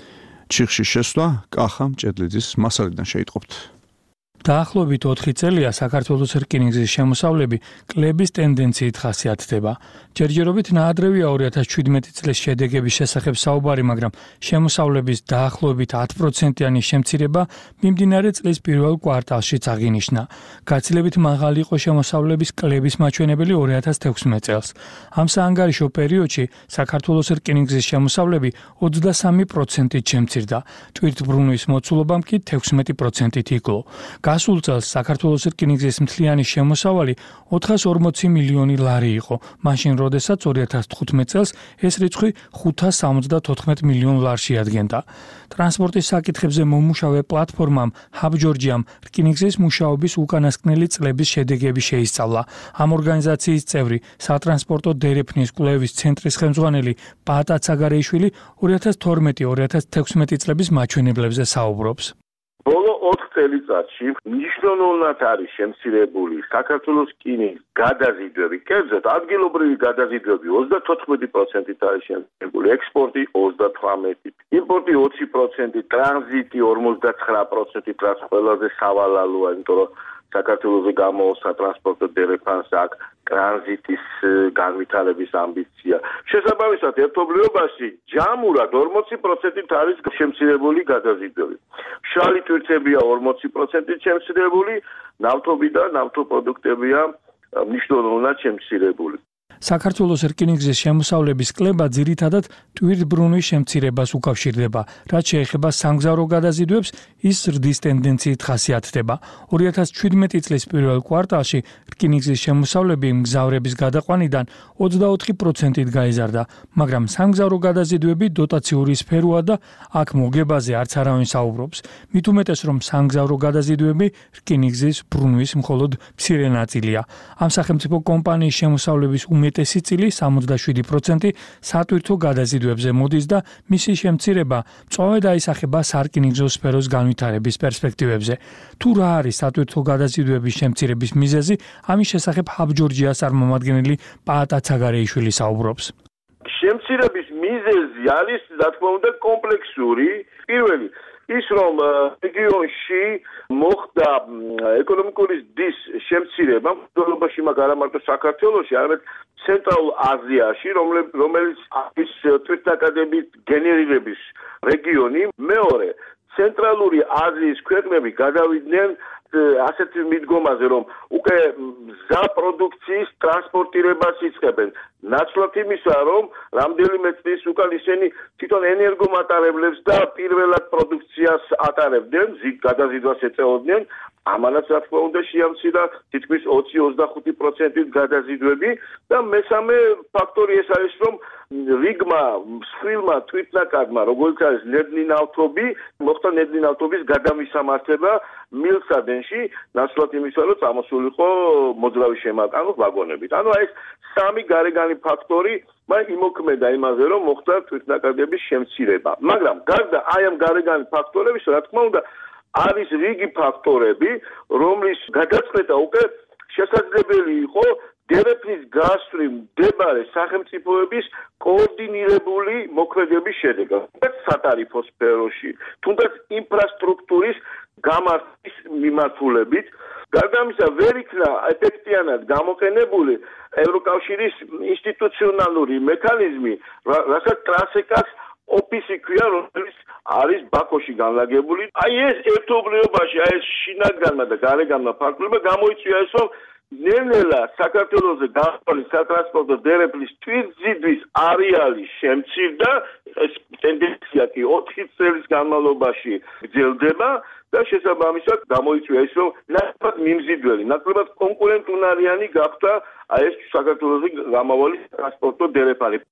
[SPEAKER 2] ჩიხში შესვლა, კახა მჭედლიძის მასალიდან შეიტყობთ.
[SPEAKER 4] დაახლოებით ოთხი წელია საქართველოს რკინიგზის შემოსავლები კლების ტენდენციით ხასიათდება. ჯერჯერობით ნაადრევია ორი ათას შვიდმეტი წლის შედეგების შესახებ საუბარი, მაგრამ შემოსავლების დაახლოებით ათი პროცენტიანი შემცირება მიმდინარე წლის პირველ კვარტალშიც აღინიშნა. გაცილებით მაღალი იყო შემოსავლების კლების მაჩვენებელი ორი ათას თექვსმეტ წელს. ამ საანგარიშო პერიოდში საქართველოს რკინიგზის შემოსავლები ოცდასამი პროცენტით შემცირდა. ტვირთბრუნვის მოცულობამ კი თექვსმეტი პროცენტით იკლო. გასულ წელს საქართველოს რკინიგზის მთლიანი შემოსავალი ოთხას ორმოცი მილიონი ლარი იყო, მაშინ როდესაც ორი ათას თხუთმეტ წელს ეს რიცხვი ხუთას სამოცდათოთხმეტ მილიონ ლარში ადგენდა. ტრანსპორტის საკითხებზე მომუშავე პლატფორმამ Hub Georgia-მ რკინიგზის მუშაობის უკანასკნელი წლების შედეგები შეისწავლა. ამ ორგანიზაციის წევრი, სატრანსპორტო დერეფნის კვლევის ცენტრის ხელმძღვანელი პაატა ცაგარეიშვილი ორი ათას თორმეტი ორი ათას თექვსმეტი წლების მაჩვენებლებზე საუბრობს.
[SPEAKER 5] ბოლო ოთხ წელიწადში მნიშვნელოვნად არის შემცირებული საქართველოს რკინიგზის გადაზიდვები, კერძოდ ადგილობრივი გადაზიდვები ოცდათოთხმეტი პროცენტით არის შემცირებული, ექსპორტი ოცდათვრამეტი, იმპორტი ოცი პროცენტი, ტრანზიტი ორმოცდაცხრა პროცენტით, რაც ყველაზე სავალალოა, იმიტომ რომ საქართველოს გამოს სატრანსპორტო დერეფანს აქვს ტრანზიტის განვითარების ამბიცია. შესაბამისად, ერთობლიობაში ჯამურად ორმოცი პროცენტით არის შემცირებული გადაზიდვები. მშრალი ტვირთებია ორმოცი პროცენტით შემცირებული, ნავთობი და ნავთობპროდუქტებია მნიშვნელოვნად შემცირებული.
[SPEAKER 4] საქართველოს რკინიგზის შემოსავლების კლება ძირითადად ტვირთბრუნვის შემცირებას უკავშირდება, რაც შეეხება სამგზავრო გადაზიდვებს, ის ზრდის ტენდენციით ხასიათდება. ორი ათას შვიდმეტი წლის პირველ კვარტალში რკინიგზის შემოსავლები მგზავრების გადაყვანიდან ოცდაოთხი პროცენტით გაიზარდა, მაგრამ სამგზავრო გადაზიდვები დოტაციური სფეროა და აქ მოგებაზე არც არავინ საუბრობს. მით უმეტეს, რომ სამგზავრო გადაზიდვები რკინიგზის ბრუნვის მხოლოდ მცირე ნაწილია. ამ სახელმწიფო კომპანიის შემოსავლების უმეტესი წილი სამოცდაშვიდი პროცენტი სატვირთო გადაზიდვებზე მოდის და მისი შემცირება მწვავედ აისახება სარკინიგზო სფეროს განვითარების პერსპექტივებზე. თუ რა არის სატვირთო გადაზიდვების შემცირების მიზეზი, ამის შესახებ Hub Georgia-ს წარმომადგენელი პაატა ცაგარეიშვილი საუბრობს.
[SPEAKER 5] შემცირების მიზეზი არის, რა თქმა უნდა, კომპლექსური. პირველი ის რომ რეგიონში მოხდა ეკონომიკური ზრდის შემცირება, მსოფლიოში მაგ არა მარტო საქართველოში, არამედ ცენტრალურ აზიაში, რომელიც არის თვითნაკადებით გენერირების რეგიონი. მეორე, ცენტრალური აზიის ქვეყნები გადავიდნენ ასეთ მიდგომაზე, რომ უკვე მზა პროდუქციის ტრანსპორტირებას იწყებენ. ნაცვლად იმისა, რომ რამდენიმე წლის უკან ისინი თვითონ ენერგომატარებლებს და პირველად პროდუქციას ატარებდნენ, გადაზიდვას ეწეოდნენ. ამანაც რა თქმა უნდა შეამცირა თითქმის ოცი ოცდახუთი პროცენტით გადაზიდვები და მესამე ფაქტორი ეს არის, რომ რიგმა მსხვილმა თვითნაკადმა, როგორც არის ნედლი ნავთობი, მოხდა ნედლი ნავთობის გადამისამართება მილსადენში, ნაცვლად იმისა, რომ წამოსულიყო მოძრავი შემაკანო ვაგონებით. ანუ ეს სამი გარეგანი ფაქტორი მან იმოქმედა იმაზე, რომ მოხდა თვითნაკადების შემცირება. მაგრამ გარდა აი ამ გარეგანი ფაქტორების, რა თქმა უნდა, არის რიგი ფაქტორები, რომლის გადაწყვეტა უკვე შესაძლებელი იყო დერეფნის გასწვრივ მდებარე სახელმწიფოების კოორდინირებული მოქმედების შედეგად, თუნდაც სატარიფო სფეროში, თუნდაც ინფრასტრუქტურის გამართის მიმართულებით. გარდა ამისა, ვერ იქნა ეფექტიანად გამოყენებული ევროკავშირის ინსტიტუციონალური მექანიზმი, რასაც ტრასეკას ოფისი ქვია, რომელიც არის ბაქოში განლაგებული. აი ეს ერთობლიობაში, აი ეს შინაგანმა და გარეგანმა ფაქტორებმა გამოიწვია ეს, რომ ნელ-ნელა საქართველოზე გაყვანი სატრანსპორტო დერეფნის თვითმზიდვის არეალი შემცირდა, ეს ტენდენცია კი ოთხი წლის განმავლობაში გრძელდება და შესაბამისად გამოიწვია ის, რომ ნაკლებად მიმზიდველი, ნაკლებად კონკურენტუნარიანი გახდა აი ეს საქართველოზე გამავალი ტრანსპორტო დერეფანი.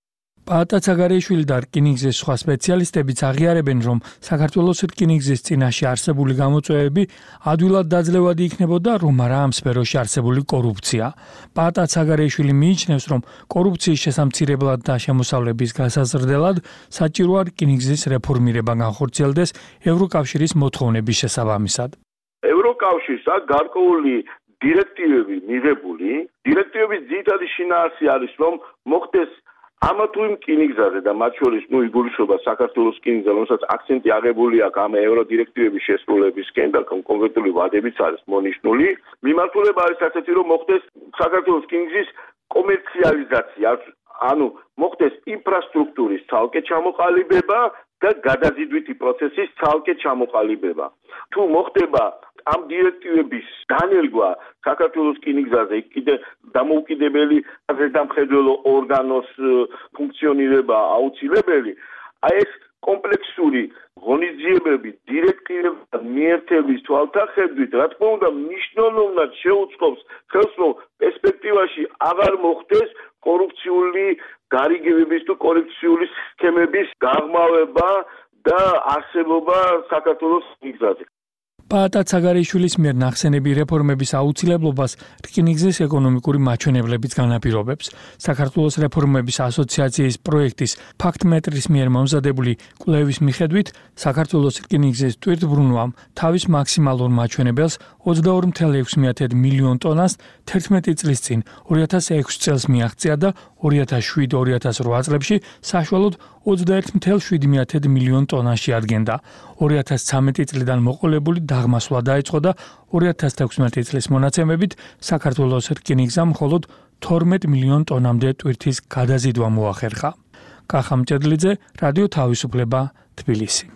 [SPEAKER 4] პაატა ცაგარეიშვილი და რკინიგზის სხვა სპეციალისტებიც აღიარებენ, რომ საქართველოს რკინიგზის წინაშე არსებული გამოწვევები ადვილად დაძლევადი იქნებოდა, რომ არა ამ სფეროში არსებული კორუფცია. პაატა ცაგარეიშვილი მიიჩნევს, რომ კორუფციის შესამცირებლად და შემოსავლების გასაზრდელად საჭიროა რკინიგზის რეფორმირება განხორციელდეს ევროკავშირის მოთხოვნების შესაბამისად.
[SPEAKER 5] ევროკავშირს აქვს გარკვეული დირექტივები მიღებული. დირექტივების ძირითადი შინაარსი არის, რომ მოხდეს ამა თუ იმ რკინიგზაზე და მათ შორის ნუ იგულისხმება საქართველოს რკინიგზა, რომელსაც აქცენტი აღებული აქვს ამ ევროდირექტივების შესრულებისკენ და კონკრეტული ვადებიც არის მონიშნული. მიმართულება არის ასეთი, რომ მოხდეს საქართველოს რკინიგზის კომერციალიზაცია, ანუ მოხდეს ინფრასტრუქტურის ცალკე ჩამოყალიბება და გადაზიდვითი პროცესის ცალკე ჩამოყალიბება. თუ მოხდება ამ დირექტივების დანერგვა საქართველოს რკინიგზაზე კიდე დამოუკიდებელი ზედამხედველო ორგანოს ფუნქციონირება აუცილებელი, აი ეს კომპლექსური ღონისძიებები დირექტივების და მიერთების თვალსაჩინით, რა თქმა უნდა, მნიშვნელოვნად შეუწყობს ხელს, რომ პერსპექტივაში აღარ მოხდეს კორუფციული გარიგებების თუ კორუფციული სქემების გაღრმავება და არსებობა საქართველოს რკინიგზაზე.
[SPEAKER 4] პაატა ცაგარეიშვილის მიერ ნახსენები რეფორმების აუცილებლობას რკინიგზის ეკონომიკური მაჩვენებლებიც განაპირობებს. საქართველოს რეფორმების ასოციაციის პროექტის ფაქტმეტრის მიერ მომზადებული კვლევის მიხედვით, საქართველოს რკინიგზის ტვირთბრუნვამ თავის მაქსიმალურ მაჩვენებელს ოცდაორი წუთი ექვსი მილიონ ტონას თერთმეტი წლის წინ ორი ათას ექვსი წელს მიაღწია და ორი ათას შვიდ ორი ათას რვა წლებში საშუალოდ ოცდაერთი წუთი შვიდი მილიონ ტონაში ადგენდა. ორი ათას ცხრამეტი წლიდან მოყოლებული დაღმასვლა დაიწყო და ორი ათას თექვსმეტი წლის მონაცემებით საქართველოს რკინიგზამ მხოლოდ თორმეტ მილიონ ტონამდე ტვირთის გადაზიდვა მოახერხა. კახა მჭედლიძე, რადიო თავისუფლება, თბილისი.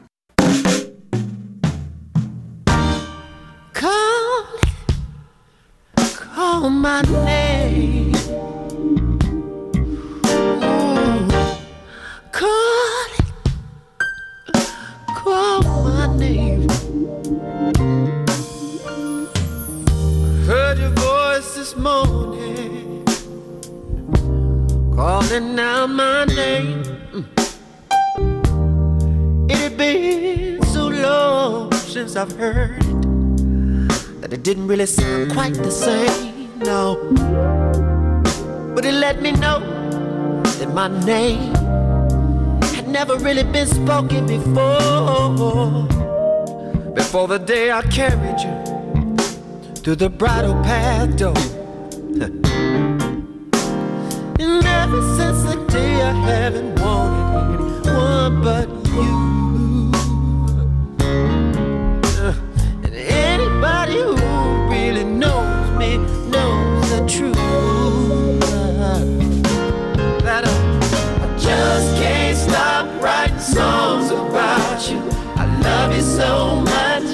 [SPEAKER 3] Call, call my name. Ooh, call, call my name. Heard your voice this morning, calling out my name. It had been so long since I've heard it that it didn't really sound quite the same, no. But it let me know that my name had never really been spoken before. Before the day I carried you through the bridal path door. And ever since the day I haven't wanted anyone but you. And anybody who really knows me knows the truth. That I, I just can't stop writing songs about you. I love you so much.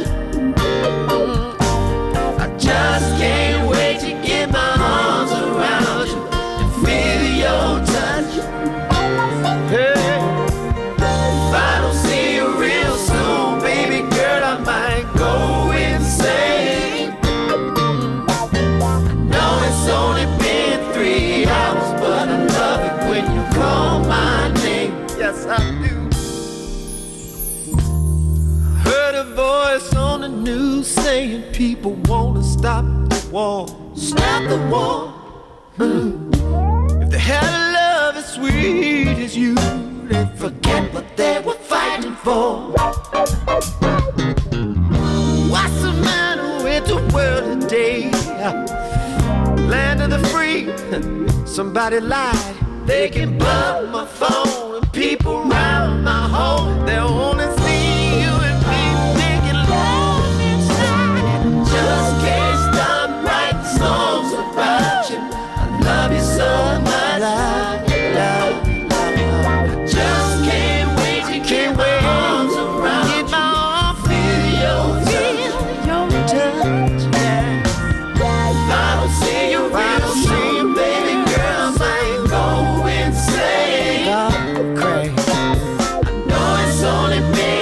[SPEAKER 3] I just can't wait to get my arms around you and feel your touch. Hey, if I don't see you real soon, baby girl, I might go insane. I know it's only been three hours, but I love it when you call my name. Yes, I do. Heard a voice on the news saying people wanna stop the war. Stop the war. Mm. If they had a love as sweet as you, they'd forget what they were fighting for. What's the matter with the world today? Land of the free. Somebody lied. They can bug my phone and people round my home. They'll only see you and me making love inside. Just can't stop writing songs about you. I love you so much. Love, love, love. I just can't wait to get my arms around you. Get my arms, feel your touch, your touch. Yeah. If I don't see you, I don't see you, baby girl, I might go insane. Oh, crazy. I know it's only been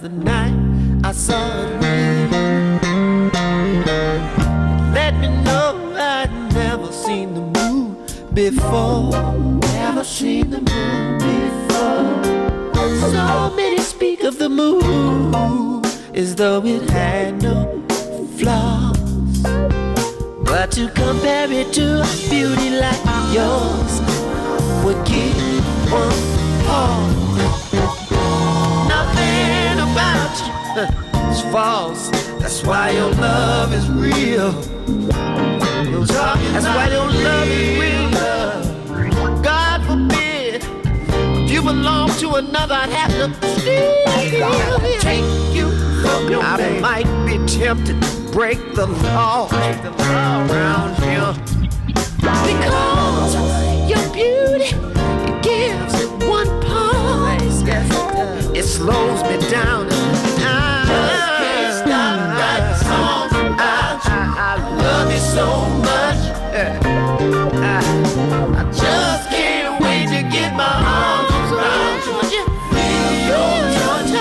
[SPEAKER 3] the night I saw it rain. Let me know I'd never seen the moon before. Never seen the moon before. So many speak of the moon as though it had no flaws, but to compare it to a beauty like yours would give one pause. Nothing about you is false. That's why your love is real. That's why your love is real. God forbid if you belong to another, I'd have to steal. Take you from your I name. Might be tempted to break the law, break the law around here, because your beauty it gives one pause. It slows me down. Just can't stop writing songs about you. I love you so much. I just can't wait to get my arms around you. Would you feel your touch?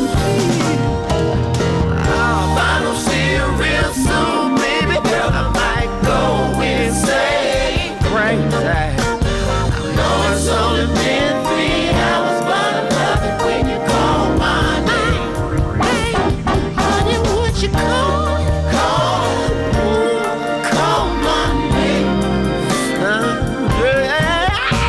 [SPEAKER 3] If I don't see you real soon, baby, I might go insane. Crazy. I know it's only been three hours, but I love it when you call my name. Hey, honey, would you call? Call, call my name. Uh, yeah.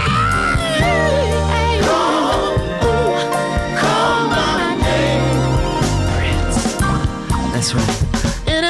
[SPEAKER 3] Call, call my name. Prince. That's right. And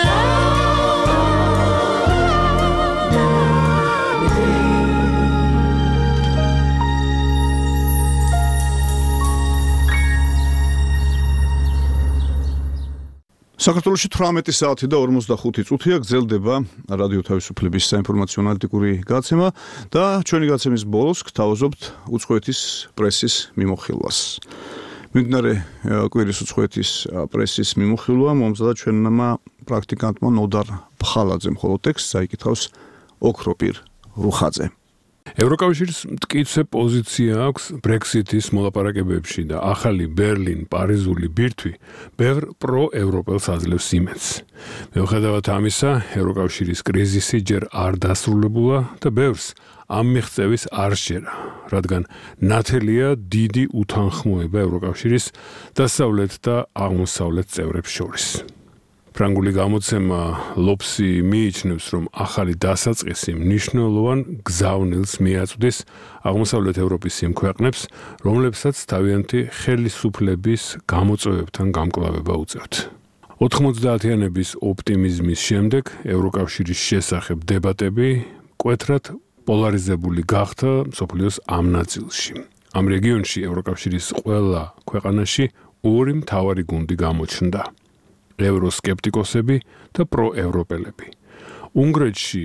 [SPEAKER 2] საქართველოში თვრამეტი საათი და ორმოცდახუთი წუთია გრძელდება რადიო თავისუფლების საინფორმაციო ანალიტიკური გაცემა და ჩვენი გაცემის ბოლოს გთავაზობთ უცხოეთის პრესის მიმოხილვას. მიმდინარე კვირის უცხოეთის პრესის მიმოხილვა მომზადა ჩვენმა პრაქტიკანტმა ნოდარ ბხალაძემ, ხოლო ტექსტს აიკითხავს ოქროპირ რუხაძე.
[SPEAKER 7] ევროკავშირის მტკიცე პოზიცია აქვს ბრექსიტის მოლაპარაკებებში და ახალი ბერლინ-პარიზული ბირთვი ბევრ პროევროპელს აძლევს იმედს. მიუხედავად ამისა, ევროკავშირის კრიზისი ჯერ არ დასრულებულა და ბევრს ამ მიღწევის არ სჯერა, რადგან ნათელია დიდი უთანხმოება ევროკავშირის დასავლეთ და აღმოსავლეთ წევრებს შორის. ფრანგული გამოცემა ლოპსი მიიჩნევს, რომ ახალი დასაწყისი მნიშვნელოვან გზავნილს მიაწვდის აღმოსავლეთ ევროპის იმ ქვეყნებს, რომლებსაც თავიანთი ხელისუფლების გამოწვევებთან გამკლავება უწევთ. ოთხმოცდაათიანების ოპტიმიზმის შემდეგ ევროკავშირის შესახებ დებატები მკვეთრად პოლარიზებული გახდა მსოფლიოს ამ ნაწილში. ამ რეგიონში ევროკავშირის ყველა ქვეყანაში ორი მთავარი გუნდი გამოჩნდა: ევროსკეპტიკოსები და პროევროპელები. უნგრეთში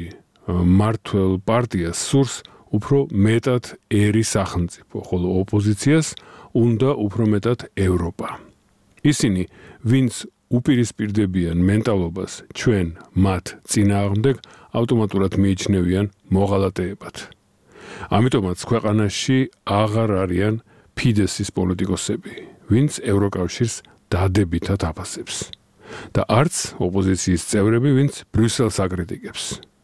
[SPEAKER 7] მართლ პარტიას სურს უფრო მეტად ერი სახელმწიფო, ხოლო ოპოზიციას უნდა უფრო მეტად ევროპა. ისინი, ვინც უპირისპირდებიან მენტალობას ჩვენ მათ წინააღმდეგ, ავტომატურად მიიჩნევიან მოღალატეებად. ამიტომაც ქვეყანაში აღარ არიან ფიდესის პოლიტიკოსები, ვინც ევროკავშირს დადებითად აფასებს. და არც ოპოზიციის წევრები, ვინც ბრიუსელს აკრიტიკებს.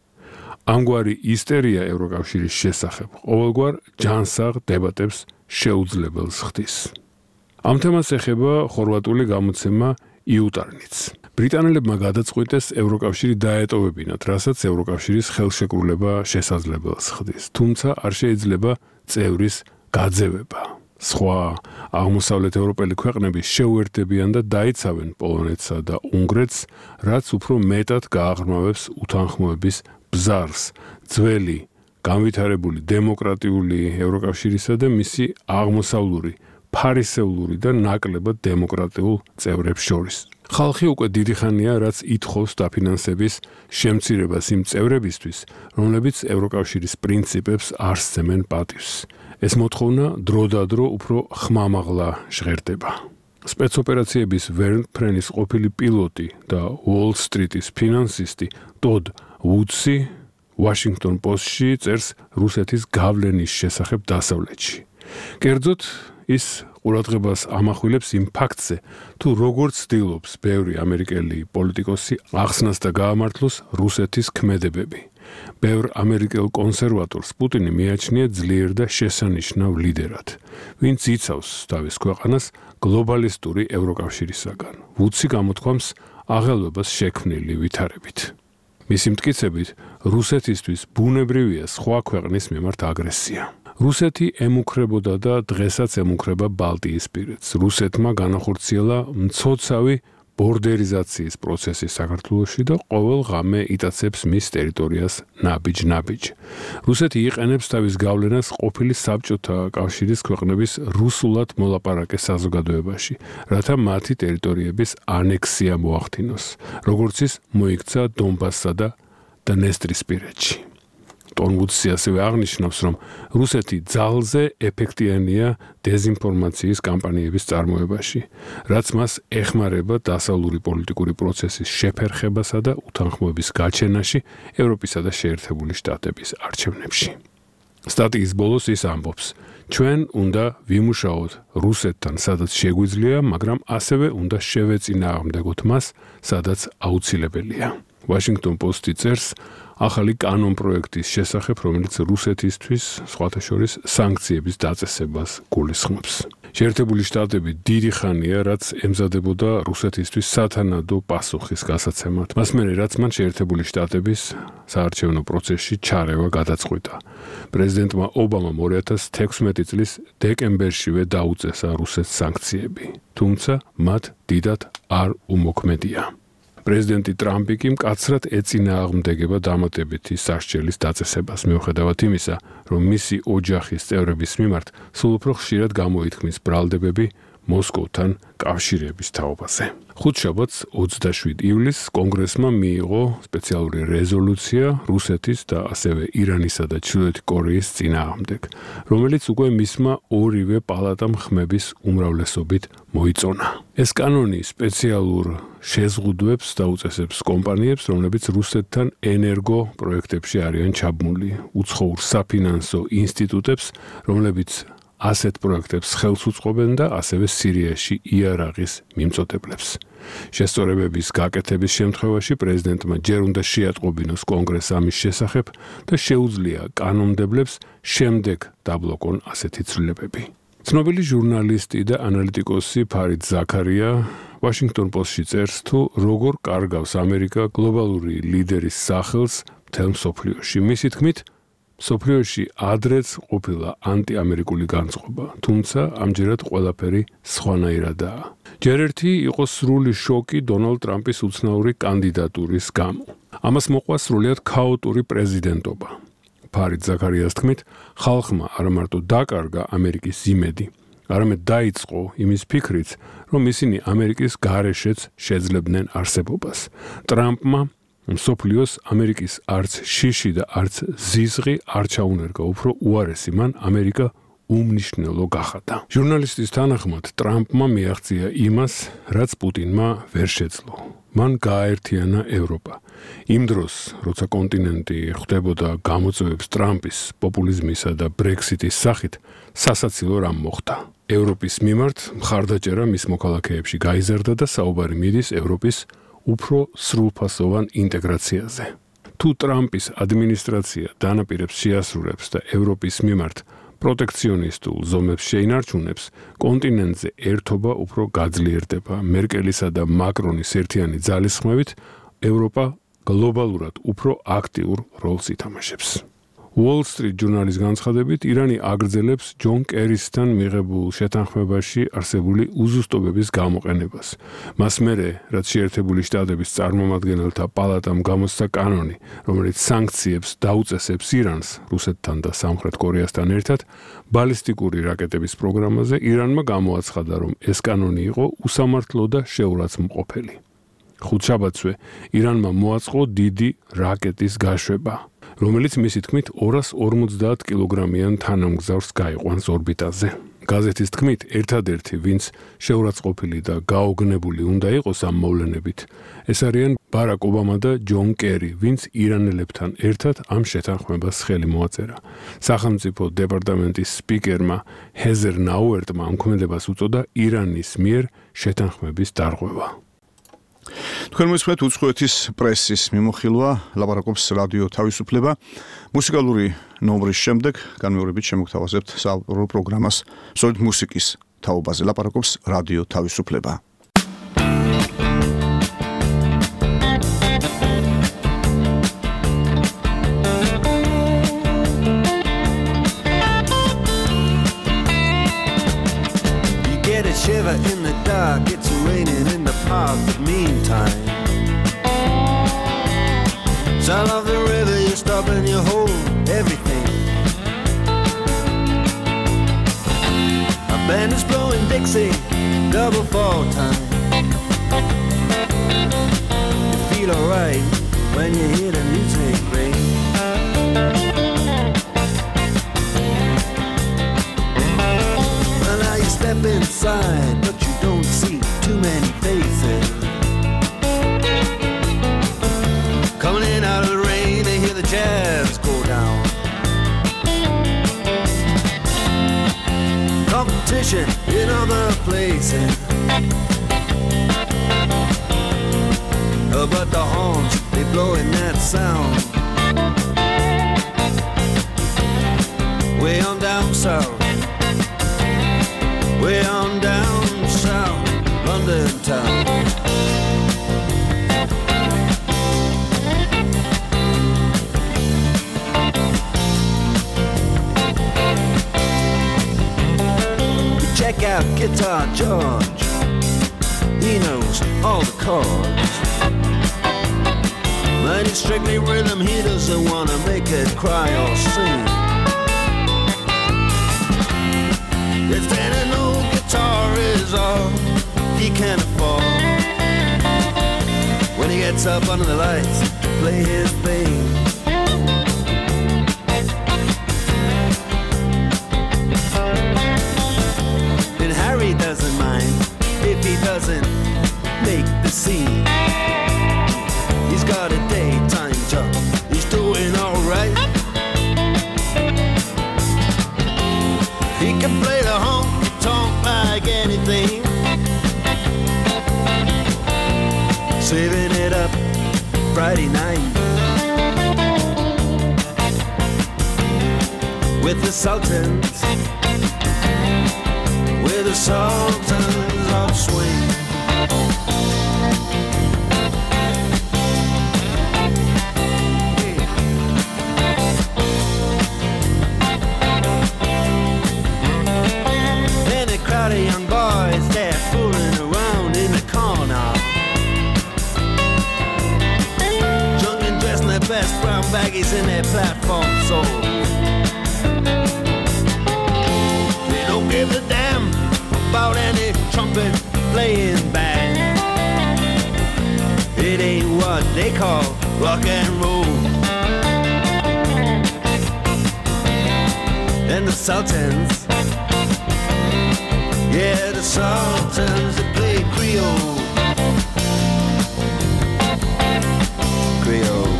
[SPEAKER 7] ამგვარი ისტერია ევროკავშირის შესახებ ყოველგვარ ჯანსაღ დებატებს შეუძლებელს ხდის. ამ თემას ეხება ხორვატული გამოცემა იუტარნიც. ბრიტანელებმა გადაწყვიტეს ევროკავშირი დაეტოვებინათ, რასაც ევროკავშირის ხელშეკრულება შესაძლებელს ხდის, თუმცა არ შეიძლება წევრის გაძევება. სხვა აღმოსავლეთ ევროპელი ქვეყნები შეუერთდებიან და დაიცავენ პოლონეთსა და უნგრეთს, რაც უფრო მეტად გააღრმავებს უთანხმოების ბზარს, ძველი, განვითარებული დემოკრატიული ევროკავშირისა და მისი აღმოსავლური, ფარისევლური და ნაკლებად დემოკრატიულ წევრებს შორის. ხალხი უკვე დიდი ხანია, რაც ითხოვს დაფინანსების შემცირებას იმ წევრებისთვის, რომლებიც ევროკავშირის პრინციპებს არ სცემენ პატივს. ეს მოთხოვნა დროდადრო უფრო ხმამაღლა ჟღერდება. სპეცოპერაციების ვერნფრენის ყოფილი პილოტი და უოლ-სტრიტის ფინანსისტი ტოდ ვუდსი ვაშინგტონ პოსტში წერს რუსეთის გავლენის შესახებ დასავლეთში. კერძოდ, ის ყურადღებას ამახვილებს იმ ფაქტზე, თუ როგორ ცდილობს ბევრი ამერიკელი პოლიტიკოსი ახსნას და გაამართლოს რუსეთის ქმედებები. ბევრ ამერიკელ კონსერვატორს პუტინი მიაჩნია ძლიერ და შესანიშნავ ლიდერად, ვინც იცავს თავის ქვეყანას გლობალისტური ევროკავშირისაგან, უცი გამოთქვამს აღელვებას შექმნილი ვითარებით. მისი მტკიცებით, რუსეთისთვის ბუნებრივია სხვა ქვეყნის მიმართ აგრესია. რუსეთი ემუქრებოდა და დღესაც ემუქრება ბალტიისპირეთს. რუსეთმა განახორციელა მცოცავი ბორდერიზაციის პროცესი საქართველოში და ყოველ ღამე იტაცებს მის ტერიტორიას ნაბიჯ-ნაბიჯ. რუსეთი იყენებს თავის გავლენას ყოფილი საბჭოთა კავშირის ქვეყნების რუსულად მოლაპარაკე საზოგადოებაში, რათა მათი ტერიტორიების ანექსია მოახდინოს, როგორც ის მოიქცა დონბასსა და დნესტრისპირეთში. ტონგუთსი ასევე აღნიშნავს, რომ რუსეთი ძალზე ეფექტიანია დეზინფორმაციის კამპანიების წარმოებაში, რაც მას ეხმარება დასავლური პოლიტიკური პროცესის შეფერხებასა და უთანხმოების გაჩენაში ევროპისა და შეერთებული შტატების არჩევნებში. სტატიის ბოლოს ის ამბობს, ჩვენ უნდა ვიმუშაოთ რუსეთთან, სადაც შეგვიძლია, მაგრამ ასევე უნდა შევეწინააღმდეგოთ მას, სადაც აუცილებელია. Washington Post-ი წერს ახალი კანონპროექტის შესახებ, რომელიც რუსეთისთვის, სხვათა შორის, სანქციების დაწესებას გულისხმობს. შეერთებული შტატები დიდი ხანია, რაც ემზადებოდა რუსეთისთვის სათანადო პასუხის გასაცემად. მას მერე, რაც მან შეერთებული შტატების საარჩევნო პროცესში ჩარევა გადაწყვიტა. პრეზიდენტმა ობამამ ორი ათას თექვსმეტი წლის დეკემბერშივე დაუწესა რუსეთს სანქციები, თუმცა მათ დიდად არ უმოქმედია. პრეზიდენტი ტრამპი კი მკაცრად ეწინააღმდეგება დამატებითი სასჯელის დაწესებას, მიუხედავად იმისა, რომ მისი ოჯახის წევრების მიმართ სულ უფრო ხშირად გამოითქმის ბრალდებები მოსკოვთან კავშირების თაობაზე. ხუთშაბათს ოცდაშვიდ ივლისს კონგრესმა მიიღო სპეციალური რეზოლუცია რუსეთის და ასევე ირანისა და ჩრდილოეთი კორეის წინააღმდეგ, რომელიც უკვე მისმა ორივე პალატამ ხმების უმრავლესობით მოიწონა. ეს კანონი სპეციალურ შეზღუდვებს დაუწესებს კომპანიებს, რომლებიც რუსეთთან ენერგო პროექტებში არიან ჩაბმული, უცხოურ საფინანსო ინსტიტუტებს, რომლებიც ასეთ პროექტებს ხელს უწყობენ და ასევე სირიაში იარაღის მიმწოდებლებს. შესწორებების გაკეთების შემთხვევაში პრეზიდენტმა ჯერ უნდა შეატყობინოს კონგრესს ამის შესახებ და შეუძლია კანონმდებლებს შემდეგ დაბლოკონ ასეთი ცვლილებები. ცნობილი ჟურნალისტი და ანალიტიკოსი ფარიდ ზაქარია Washington Post-ში წერს, თუ როგორ კარგავს ამერიკა გლობალური ლიდერის სახელს მთელ მსოფლიოში. მისი თქმით, მსოფლიოში ადრეც ყოფილა ანტიამერიკული განწყობა, თუმცა ამჯერად ყველაფერი სხვანაირადაა. ჯერ ერთი იყო სრული შოკი დონალდ ტრამპის უცნაური კანდიდატურის გამო. ამას მოყვა სრულიად ქაოტური პრეზიდენტობა. ფარიდ ზაქარიას თქმით, ხალხმა არა მარტო დაკარგა ამერიკის იმედი, არამედ დაიწყო იმის ფიქრიც, რომ ისინი ამერიკის გარეშეც შეძლებდნენ არსებობას. ტრამპმა მსოფლიოს ამერიკის არც შიში და არც ზიზღი არ ჩაუნერგა, უფრო უარესი მან ამერიკა უმნიშვნელო გახადა. ჟურნალისტის თანახმად, ტრამპმა მიაღწია იმას, რაც პუტინმა ვერ შეძლო. მან გააერთიანა ევროპა. იმ დროს, როცა კონტინენტი ხვდებოდა გამოწვევებს ტრამპის, პოპულიზმისა და ბრექსიტის სახით, სასაცილო რამ მოხდა. ევროპის მიმართ მხარდაჭერა მის მოქალაქეებში გაიზარდა და საუბარი მიდის ევროპის უფრო სრულფასოვან ინტეგრაციაზე. თუ ტრამპის ადმინისტრაცია დანაპირებს შეასრულებს და ევროპის მიმართ პროტექციონისტულ ზომებს შეინარჩუნებს, კონტინენტზე ერთობა უფრო გაძლიერდება. მერკელისა და მაკრონის ერთიანი ძალისხმევით ევროპა გლობალურად უფრო აქტიურ როლს ითამაშებს. Wall Street ჟურნალის განცხადებით, ირანი აგრძელებს ჯონ კერისთან მიღებულ შეთანხმებაში არსებული უზუსტობების გამოყენებას. მას მერე, რაც შეერთებული შტატების წარმომადგენელთა პალატამ გამოსცა კანონი, რომელიც სანქციებს დაუწესებს ირანს, რუსეთთან და სამხრეთ კორეასთან ერთად, ბალისტიკური რაკეტების პროგრამაზე ირანმა გამოაცხადა, რომ ეს კანონი იყო უსამართლო და შეურაცხმყოფელი. ხუთშაბათსვე ირანმა მოაწყო დიდი რაკეტის გაშვება, რომელიც მისი თქმით ორას ორმოცდაათ კილოგრამიან თანამგზავრს გაიყვანს ორბიტაზე. გაზეთის თქმით, ერთადერთი, ვინც შეურაცხყოფილი და გაოგნებული უნდა იყოს ამ მოვლენებით, ეს არიან ბარაკ ობამა და ჯონ კერი, ვინც ირანელებთან ერთად ამ შეთანხმებას ხელი მოაწერა. სახელმწიფო დეპარტამენტის სპიკერმა ჰეზერ ნაუერტმა ამ ქმედებას უწოდა ირანის მიერ შეთანხმების დარღვევა.
[SPEAKER 2] თქვენ მოისმენთ უცხოეთის პრესის მიმოხილვა, ლაპარაკობს რადიო თავისუფლება. მუსიკალური ნომრის შემდეგ განმეორებით შემოგთავაზებთ საავტორო პროგრამას სწორედ მუსიკის თაობაზე. ლაპარაკობს რადიო თავისუფლება.
[SPEAKER 3] Shiver in the dark, it's raining in the park, but meantime sound of the river, you stop and you hold everything. A band is blowing Dixie, double fall time. You feel alright when you hear the music ring. Step inside, but you don't see too many faces. Coming in out of the rain, they hear the jazz go down. Competition in other places, but the horns, they blow in that sound. Way on down south, way on down south, London town. You check out Guitar George, he knows all the chords. But it's strictly rhythm, he doesn't want to make it cry or sing. If any old guitar is all he can afford, when he gets up under the lights to play his thing, then Harry doesn't mind if he doesn't make the scene. He's got a daytime job, he's doing alright. He can play the honky-tonk like anything, saving it up Friday night with the Sultans, with the Sultans of Swing. The young boys, they're fooling around in the corner, drunk and dressed in their best brown baggies in their platform soles. They don't give a damn about any trumpet playing band. It ain't what they call rock and roll. And the Sultans, yeah, the Sultans, they play Creole. Creole.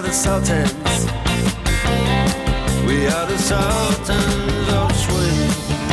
[SPEAKER 3] are the Sultans. We are the Sultans of swing.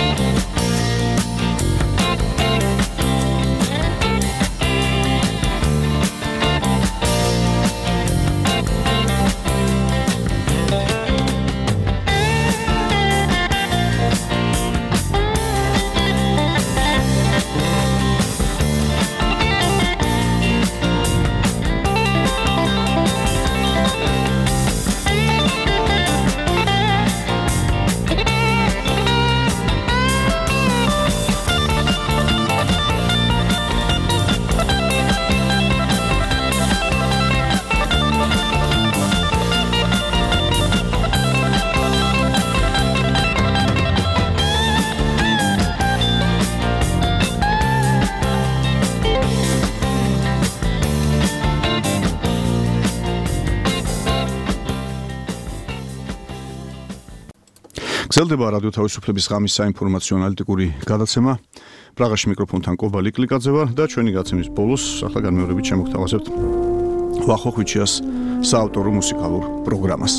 [SPEAKER 2] გრძელდება რადიო თავისუფლების ღამის საინფორმაციო ანალიტიკური გადაცემა. პრაღაში მიკროფონთან კობალი კლიკაძე ვარ და ჩვენი გადაცემის ბოლოს ახლა განმეორებით შემოგთავაზებთ ვახო ხვიჩიას საავტორო მუსიკალურ პროგრამას.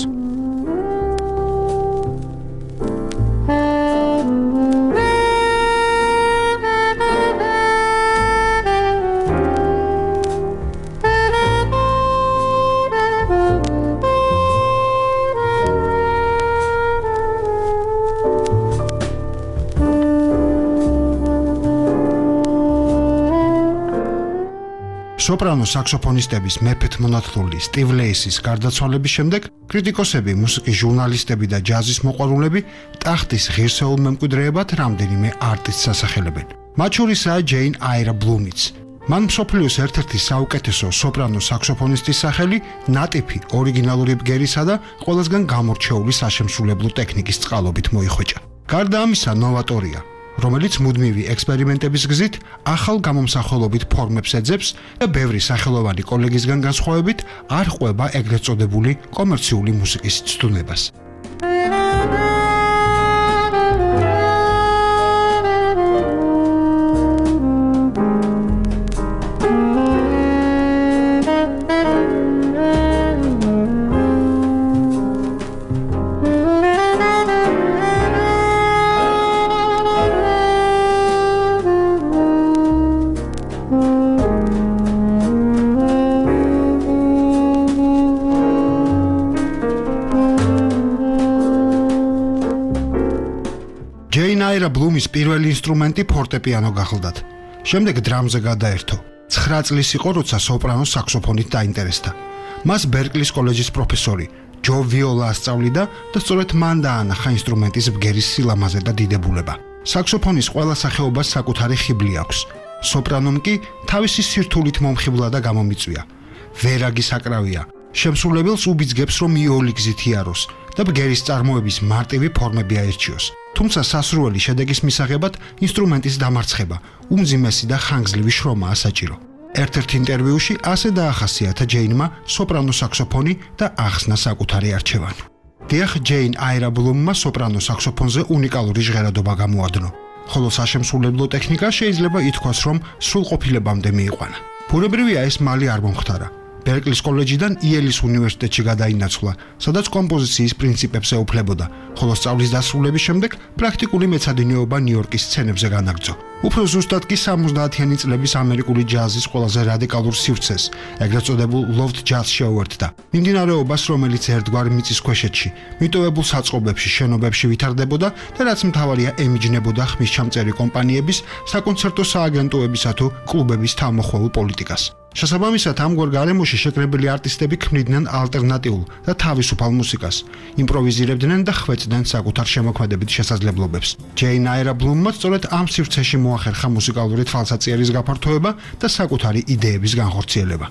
[SPEAKER 6] სოპრანო საქსოფონისტების მეფეთ მონათლული სტივ ლეისის გარდაცვალების შემდეგ კრიტიკოსები, მუსიკის ჟურნალისტები და ჯაზის მოყვარულები ტახტის ღირსეულ მემკვიდრეებად რამდენიმე არტისტს ასახელებენ. მათ შორისაა ჯეინ აირა ბლუმიც. მან მსოფლიოს ერთ-ერთი საუკეთესო სოპრანო საქსოფონისტის სახელი ნატიფი ორიგინალური ბგერისა და ყველასგან გამორჩეული საშემსრულებლო ტექნიკის წყალობით მოიხვეჭა. გარდა ამისა, ნოვატორია, რომელიც მუდმივი ექსპერიმენტების გზით ახალ გამომსახველობით ფორმებს ეძებს და ბევრი სახელოვანი კოლეგისგან განსხვავებით არ ყვება ეგრეთ წოდებული კომერციული მუსიკის ცდუნებას. ჯეინ აირა ბლუმის პირველი ინსტრუმენტი ფორტეპიანო გახლდათ. შემდეგ დრამზე გადაერთო. ცხრა წლის იყო, როცა სოპრანო საქსოფონით დაინტერესდა. მას ბერკლის კოლეჯის პროფესორი ჯო ვიოლა ასწავლიდა და სწორედ მან დაანახა ინსტრუმენტის ბგერის სილამაზე და დიდებულება. საქსოფონის ყველა სახეობას საკუთარი ხიბლი აქვს. სოპრანომ კი თავისი სირთულით მომხიბლა და გამომიწვია. ვერაგი საკრავია. შემსრულებელს უბიძგებს, რომ იოლი გზით იაროს და ბგერის წარმოების მარტივი ფორმები აერჩიოს. თუმცა სასურველი შედეგის მისაღებად ინსტრუმენტის დამარცხება, უმძიმესი და ხანგრძლივი შრომაა საჭირო. ერთ-ერთ ინტერვიუში ასე დაახასიათა ჯეინმა სოპრანო საქსოფონი და ახსნა საკუთარი არჩევანი. დიახ, ჯეინ აირა ბლუმმა სოპრანო საქსოფონზე უნიკალური ჟღერადობა გამოადნო, ხოლო საშემსრულებლო ტექნიკა შეიძლება ითქვას, რომ სრულყოფილებამდე მიიყვანა. ბუნებრივია, ეს მალე არ მომხდარა. ბერკლის კოლეჯიდან იელის უნივერსიტეტში გადაინაცვლა, სადაც კომპოზიციის პრინციპებს ეუფლებოდა, ხოლო სწავლის დასრულების შემდეგ პრაქტიკული მეცადინეობა ნიუ-იორკის სცენებზე განაგრძო. უფრო ზუსტად კი სამოცდაათიანი წლების ამერიკული ჯაზის ყველაზე რადიკალურ სივრცეს, ეგრეთ წოდებულ ლოვდ ჯაზს შეუერთდა. მიმდინარეობას, რომელიც ერთგვარ მიწის ქვეშეთში, მიტოვებულ საწყობებში, შენობებში ვითარდებოდა და რაც მთავარია ემიჯნებოდა ხმისჩამწერი კომპანიების, საკონცერტო სააგენტოებისა თუ კლუბების თავმოხვეულ პოლიტიკას. შესაბამისად, ამგვარ გარემოში შეკრებილი არტისტები ქმნიდნენ ალტერნატიულ და თავისუფალ მუსიკას, იმპროვიზირებდნენ და ხვეწდნენ საკუთარ შემოქმედებით შესაძლებლობებს. ჯეინ აირა ბლუმმა სწორედ ამ სივრცეში მოახერხა მუსიკალური თვალსაწიერის გაფართოება და საკუთარი იდეების განხორციელება.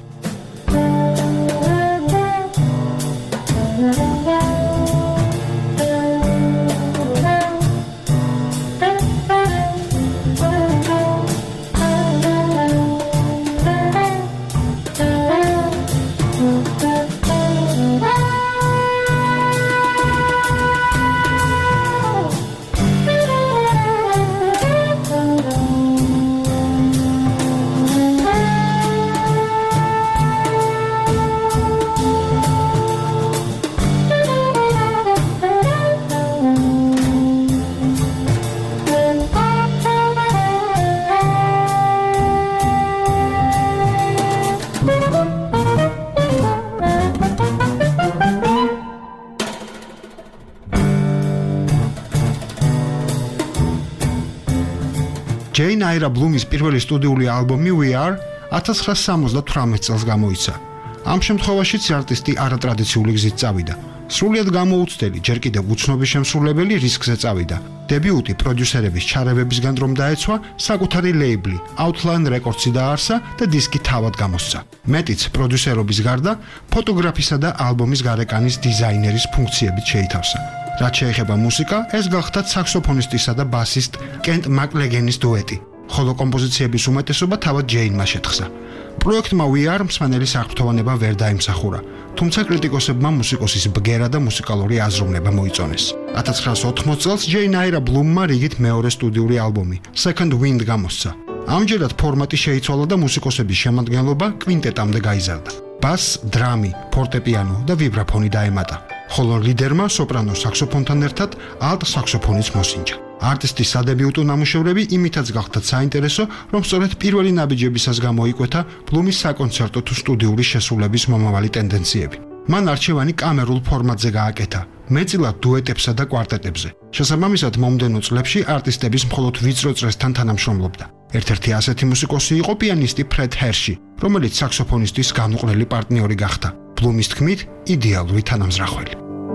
[SPEAKER 6] ჯეინ აირა ბლუმის პირველი სტუდიური ალბომი We Are ათას ცხრაასი სამოცდათვრამეტ წელს გამოიცა. ამ შემთხვევაშიც არტისტი არატრადიციული გზით წავიდა. სრულიად გამოუცდელი, ჯერ კიდევ უცნობი შემსრულებელი რისკზე წავიდა. დებიუტი პროდიუსერების ჩარევებისგან რომ დაეცვა, საკუთარი ლეიბლი Outline Records-ი დაარსა და დისკი თავად გამოსცა. მეტიც პროდიუსერობის გარდა, ფოტოგრაფისა და ალბომის გარეკანის დიზაინერის ფუნქციებით შეითავსა. რაც შეეხება მუსიკა, ეს გახდა საქსოფონისტისა და ბასისტ კენტ მაკლეგენის დუეტი, ხოლო კომპოზიციების უმეტესობა თავად ჯეინმა შეთხსა. პროექტმა We Are მსმენელის აღფრთოვანება ვერ დაიმსახურა, თუმცა კრიტიკოსებმა მუსიკოსის ბგერა და მუსიკალური აზროვნება მოიწონეს. ათას ცხრაასი ოთხმოცი წელს ჯეინ აირა ბლუმმა რიგით მეორე სტუდიური ალბომი Second Wind გამოსცა. ამჯერად ფორმატი შეიცვალა და მუსიკოსების შემადგენლობა კვინტეტამდე გაიზარდა. ბას, დრამი, ფორტეპიანო და ვიბრაფონი დაემატა, ხოლო ლიდერმა სოპრანო საქსოფონთან ერთად ალტ საქსოფონიც მოსინჯა. არტისტის სადებიუტო ნამუშევრები იმითაც გახდათ საინტერესო, რომ სწორედ პირველი ნაბიჯებისას გამოიკვეთა ბლუმის საკონცერტო თუ სტუდიური შესრულების მომავალი ტენდენციები. მან არჩევანი კამერულ ფორმატზე გააკეთა, მეტწილად დუეტებსა და კვარტეტებზე. შესაბამისად, მომდევნო წლებში არტისტების მხოლოდ ვიწრო წრესთან თანამშრომლობდა. ერთ-ერთი ასეთი მუსიკოსი იყო პიანისტი ფრედ ჰერში, რომელიც საქსოფონისტის განუყრელი პარტნიორი გახდა. ბლუმის თქმით, იდეალური თანამზრახველი.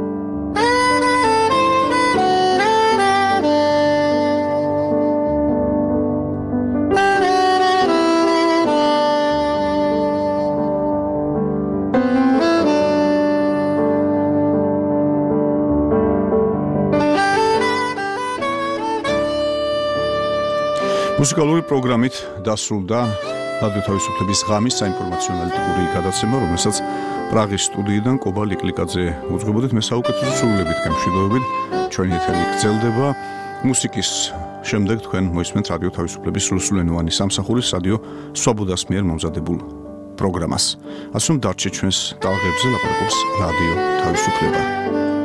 [SPEAKER 2] მუსიკალური პროგრამით დასრულდა რადიო თავისუფლების ღამის საინფორმაციო ანალიტიკური გადაცემა, რომელსაც პრაღის სტუდიიდან კობა ლიკლიკაძე უძღვებოდით. მე საუკეთესო სრულებით გამშვიდობებით. ჩვენი ეთერი გრძელდება. მუსიკის შემდეგ თქვენ მოისმენთ რადიო თავისუფლების სრულსულენოვანი სამსახურის რადიო სვაბოდას მიერ მომზადებულ პროგრამას. ასე რომ დარჩეთ ჩვენს ტალღებზე, ლაპარაკობს რადიო თავისუფლება.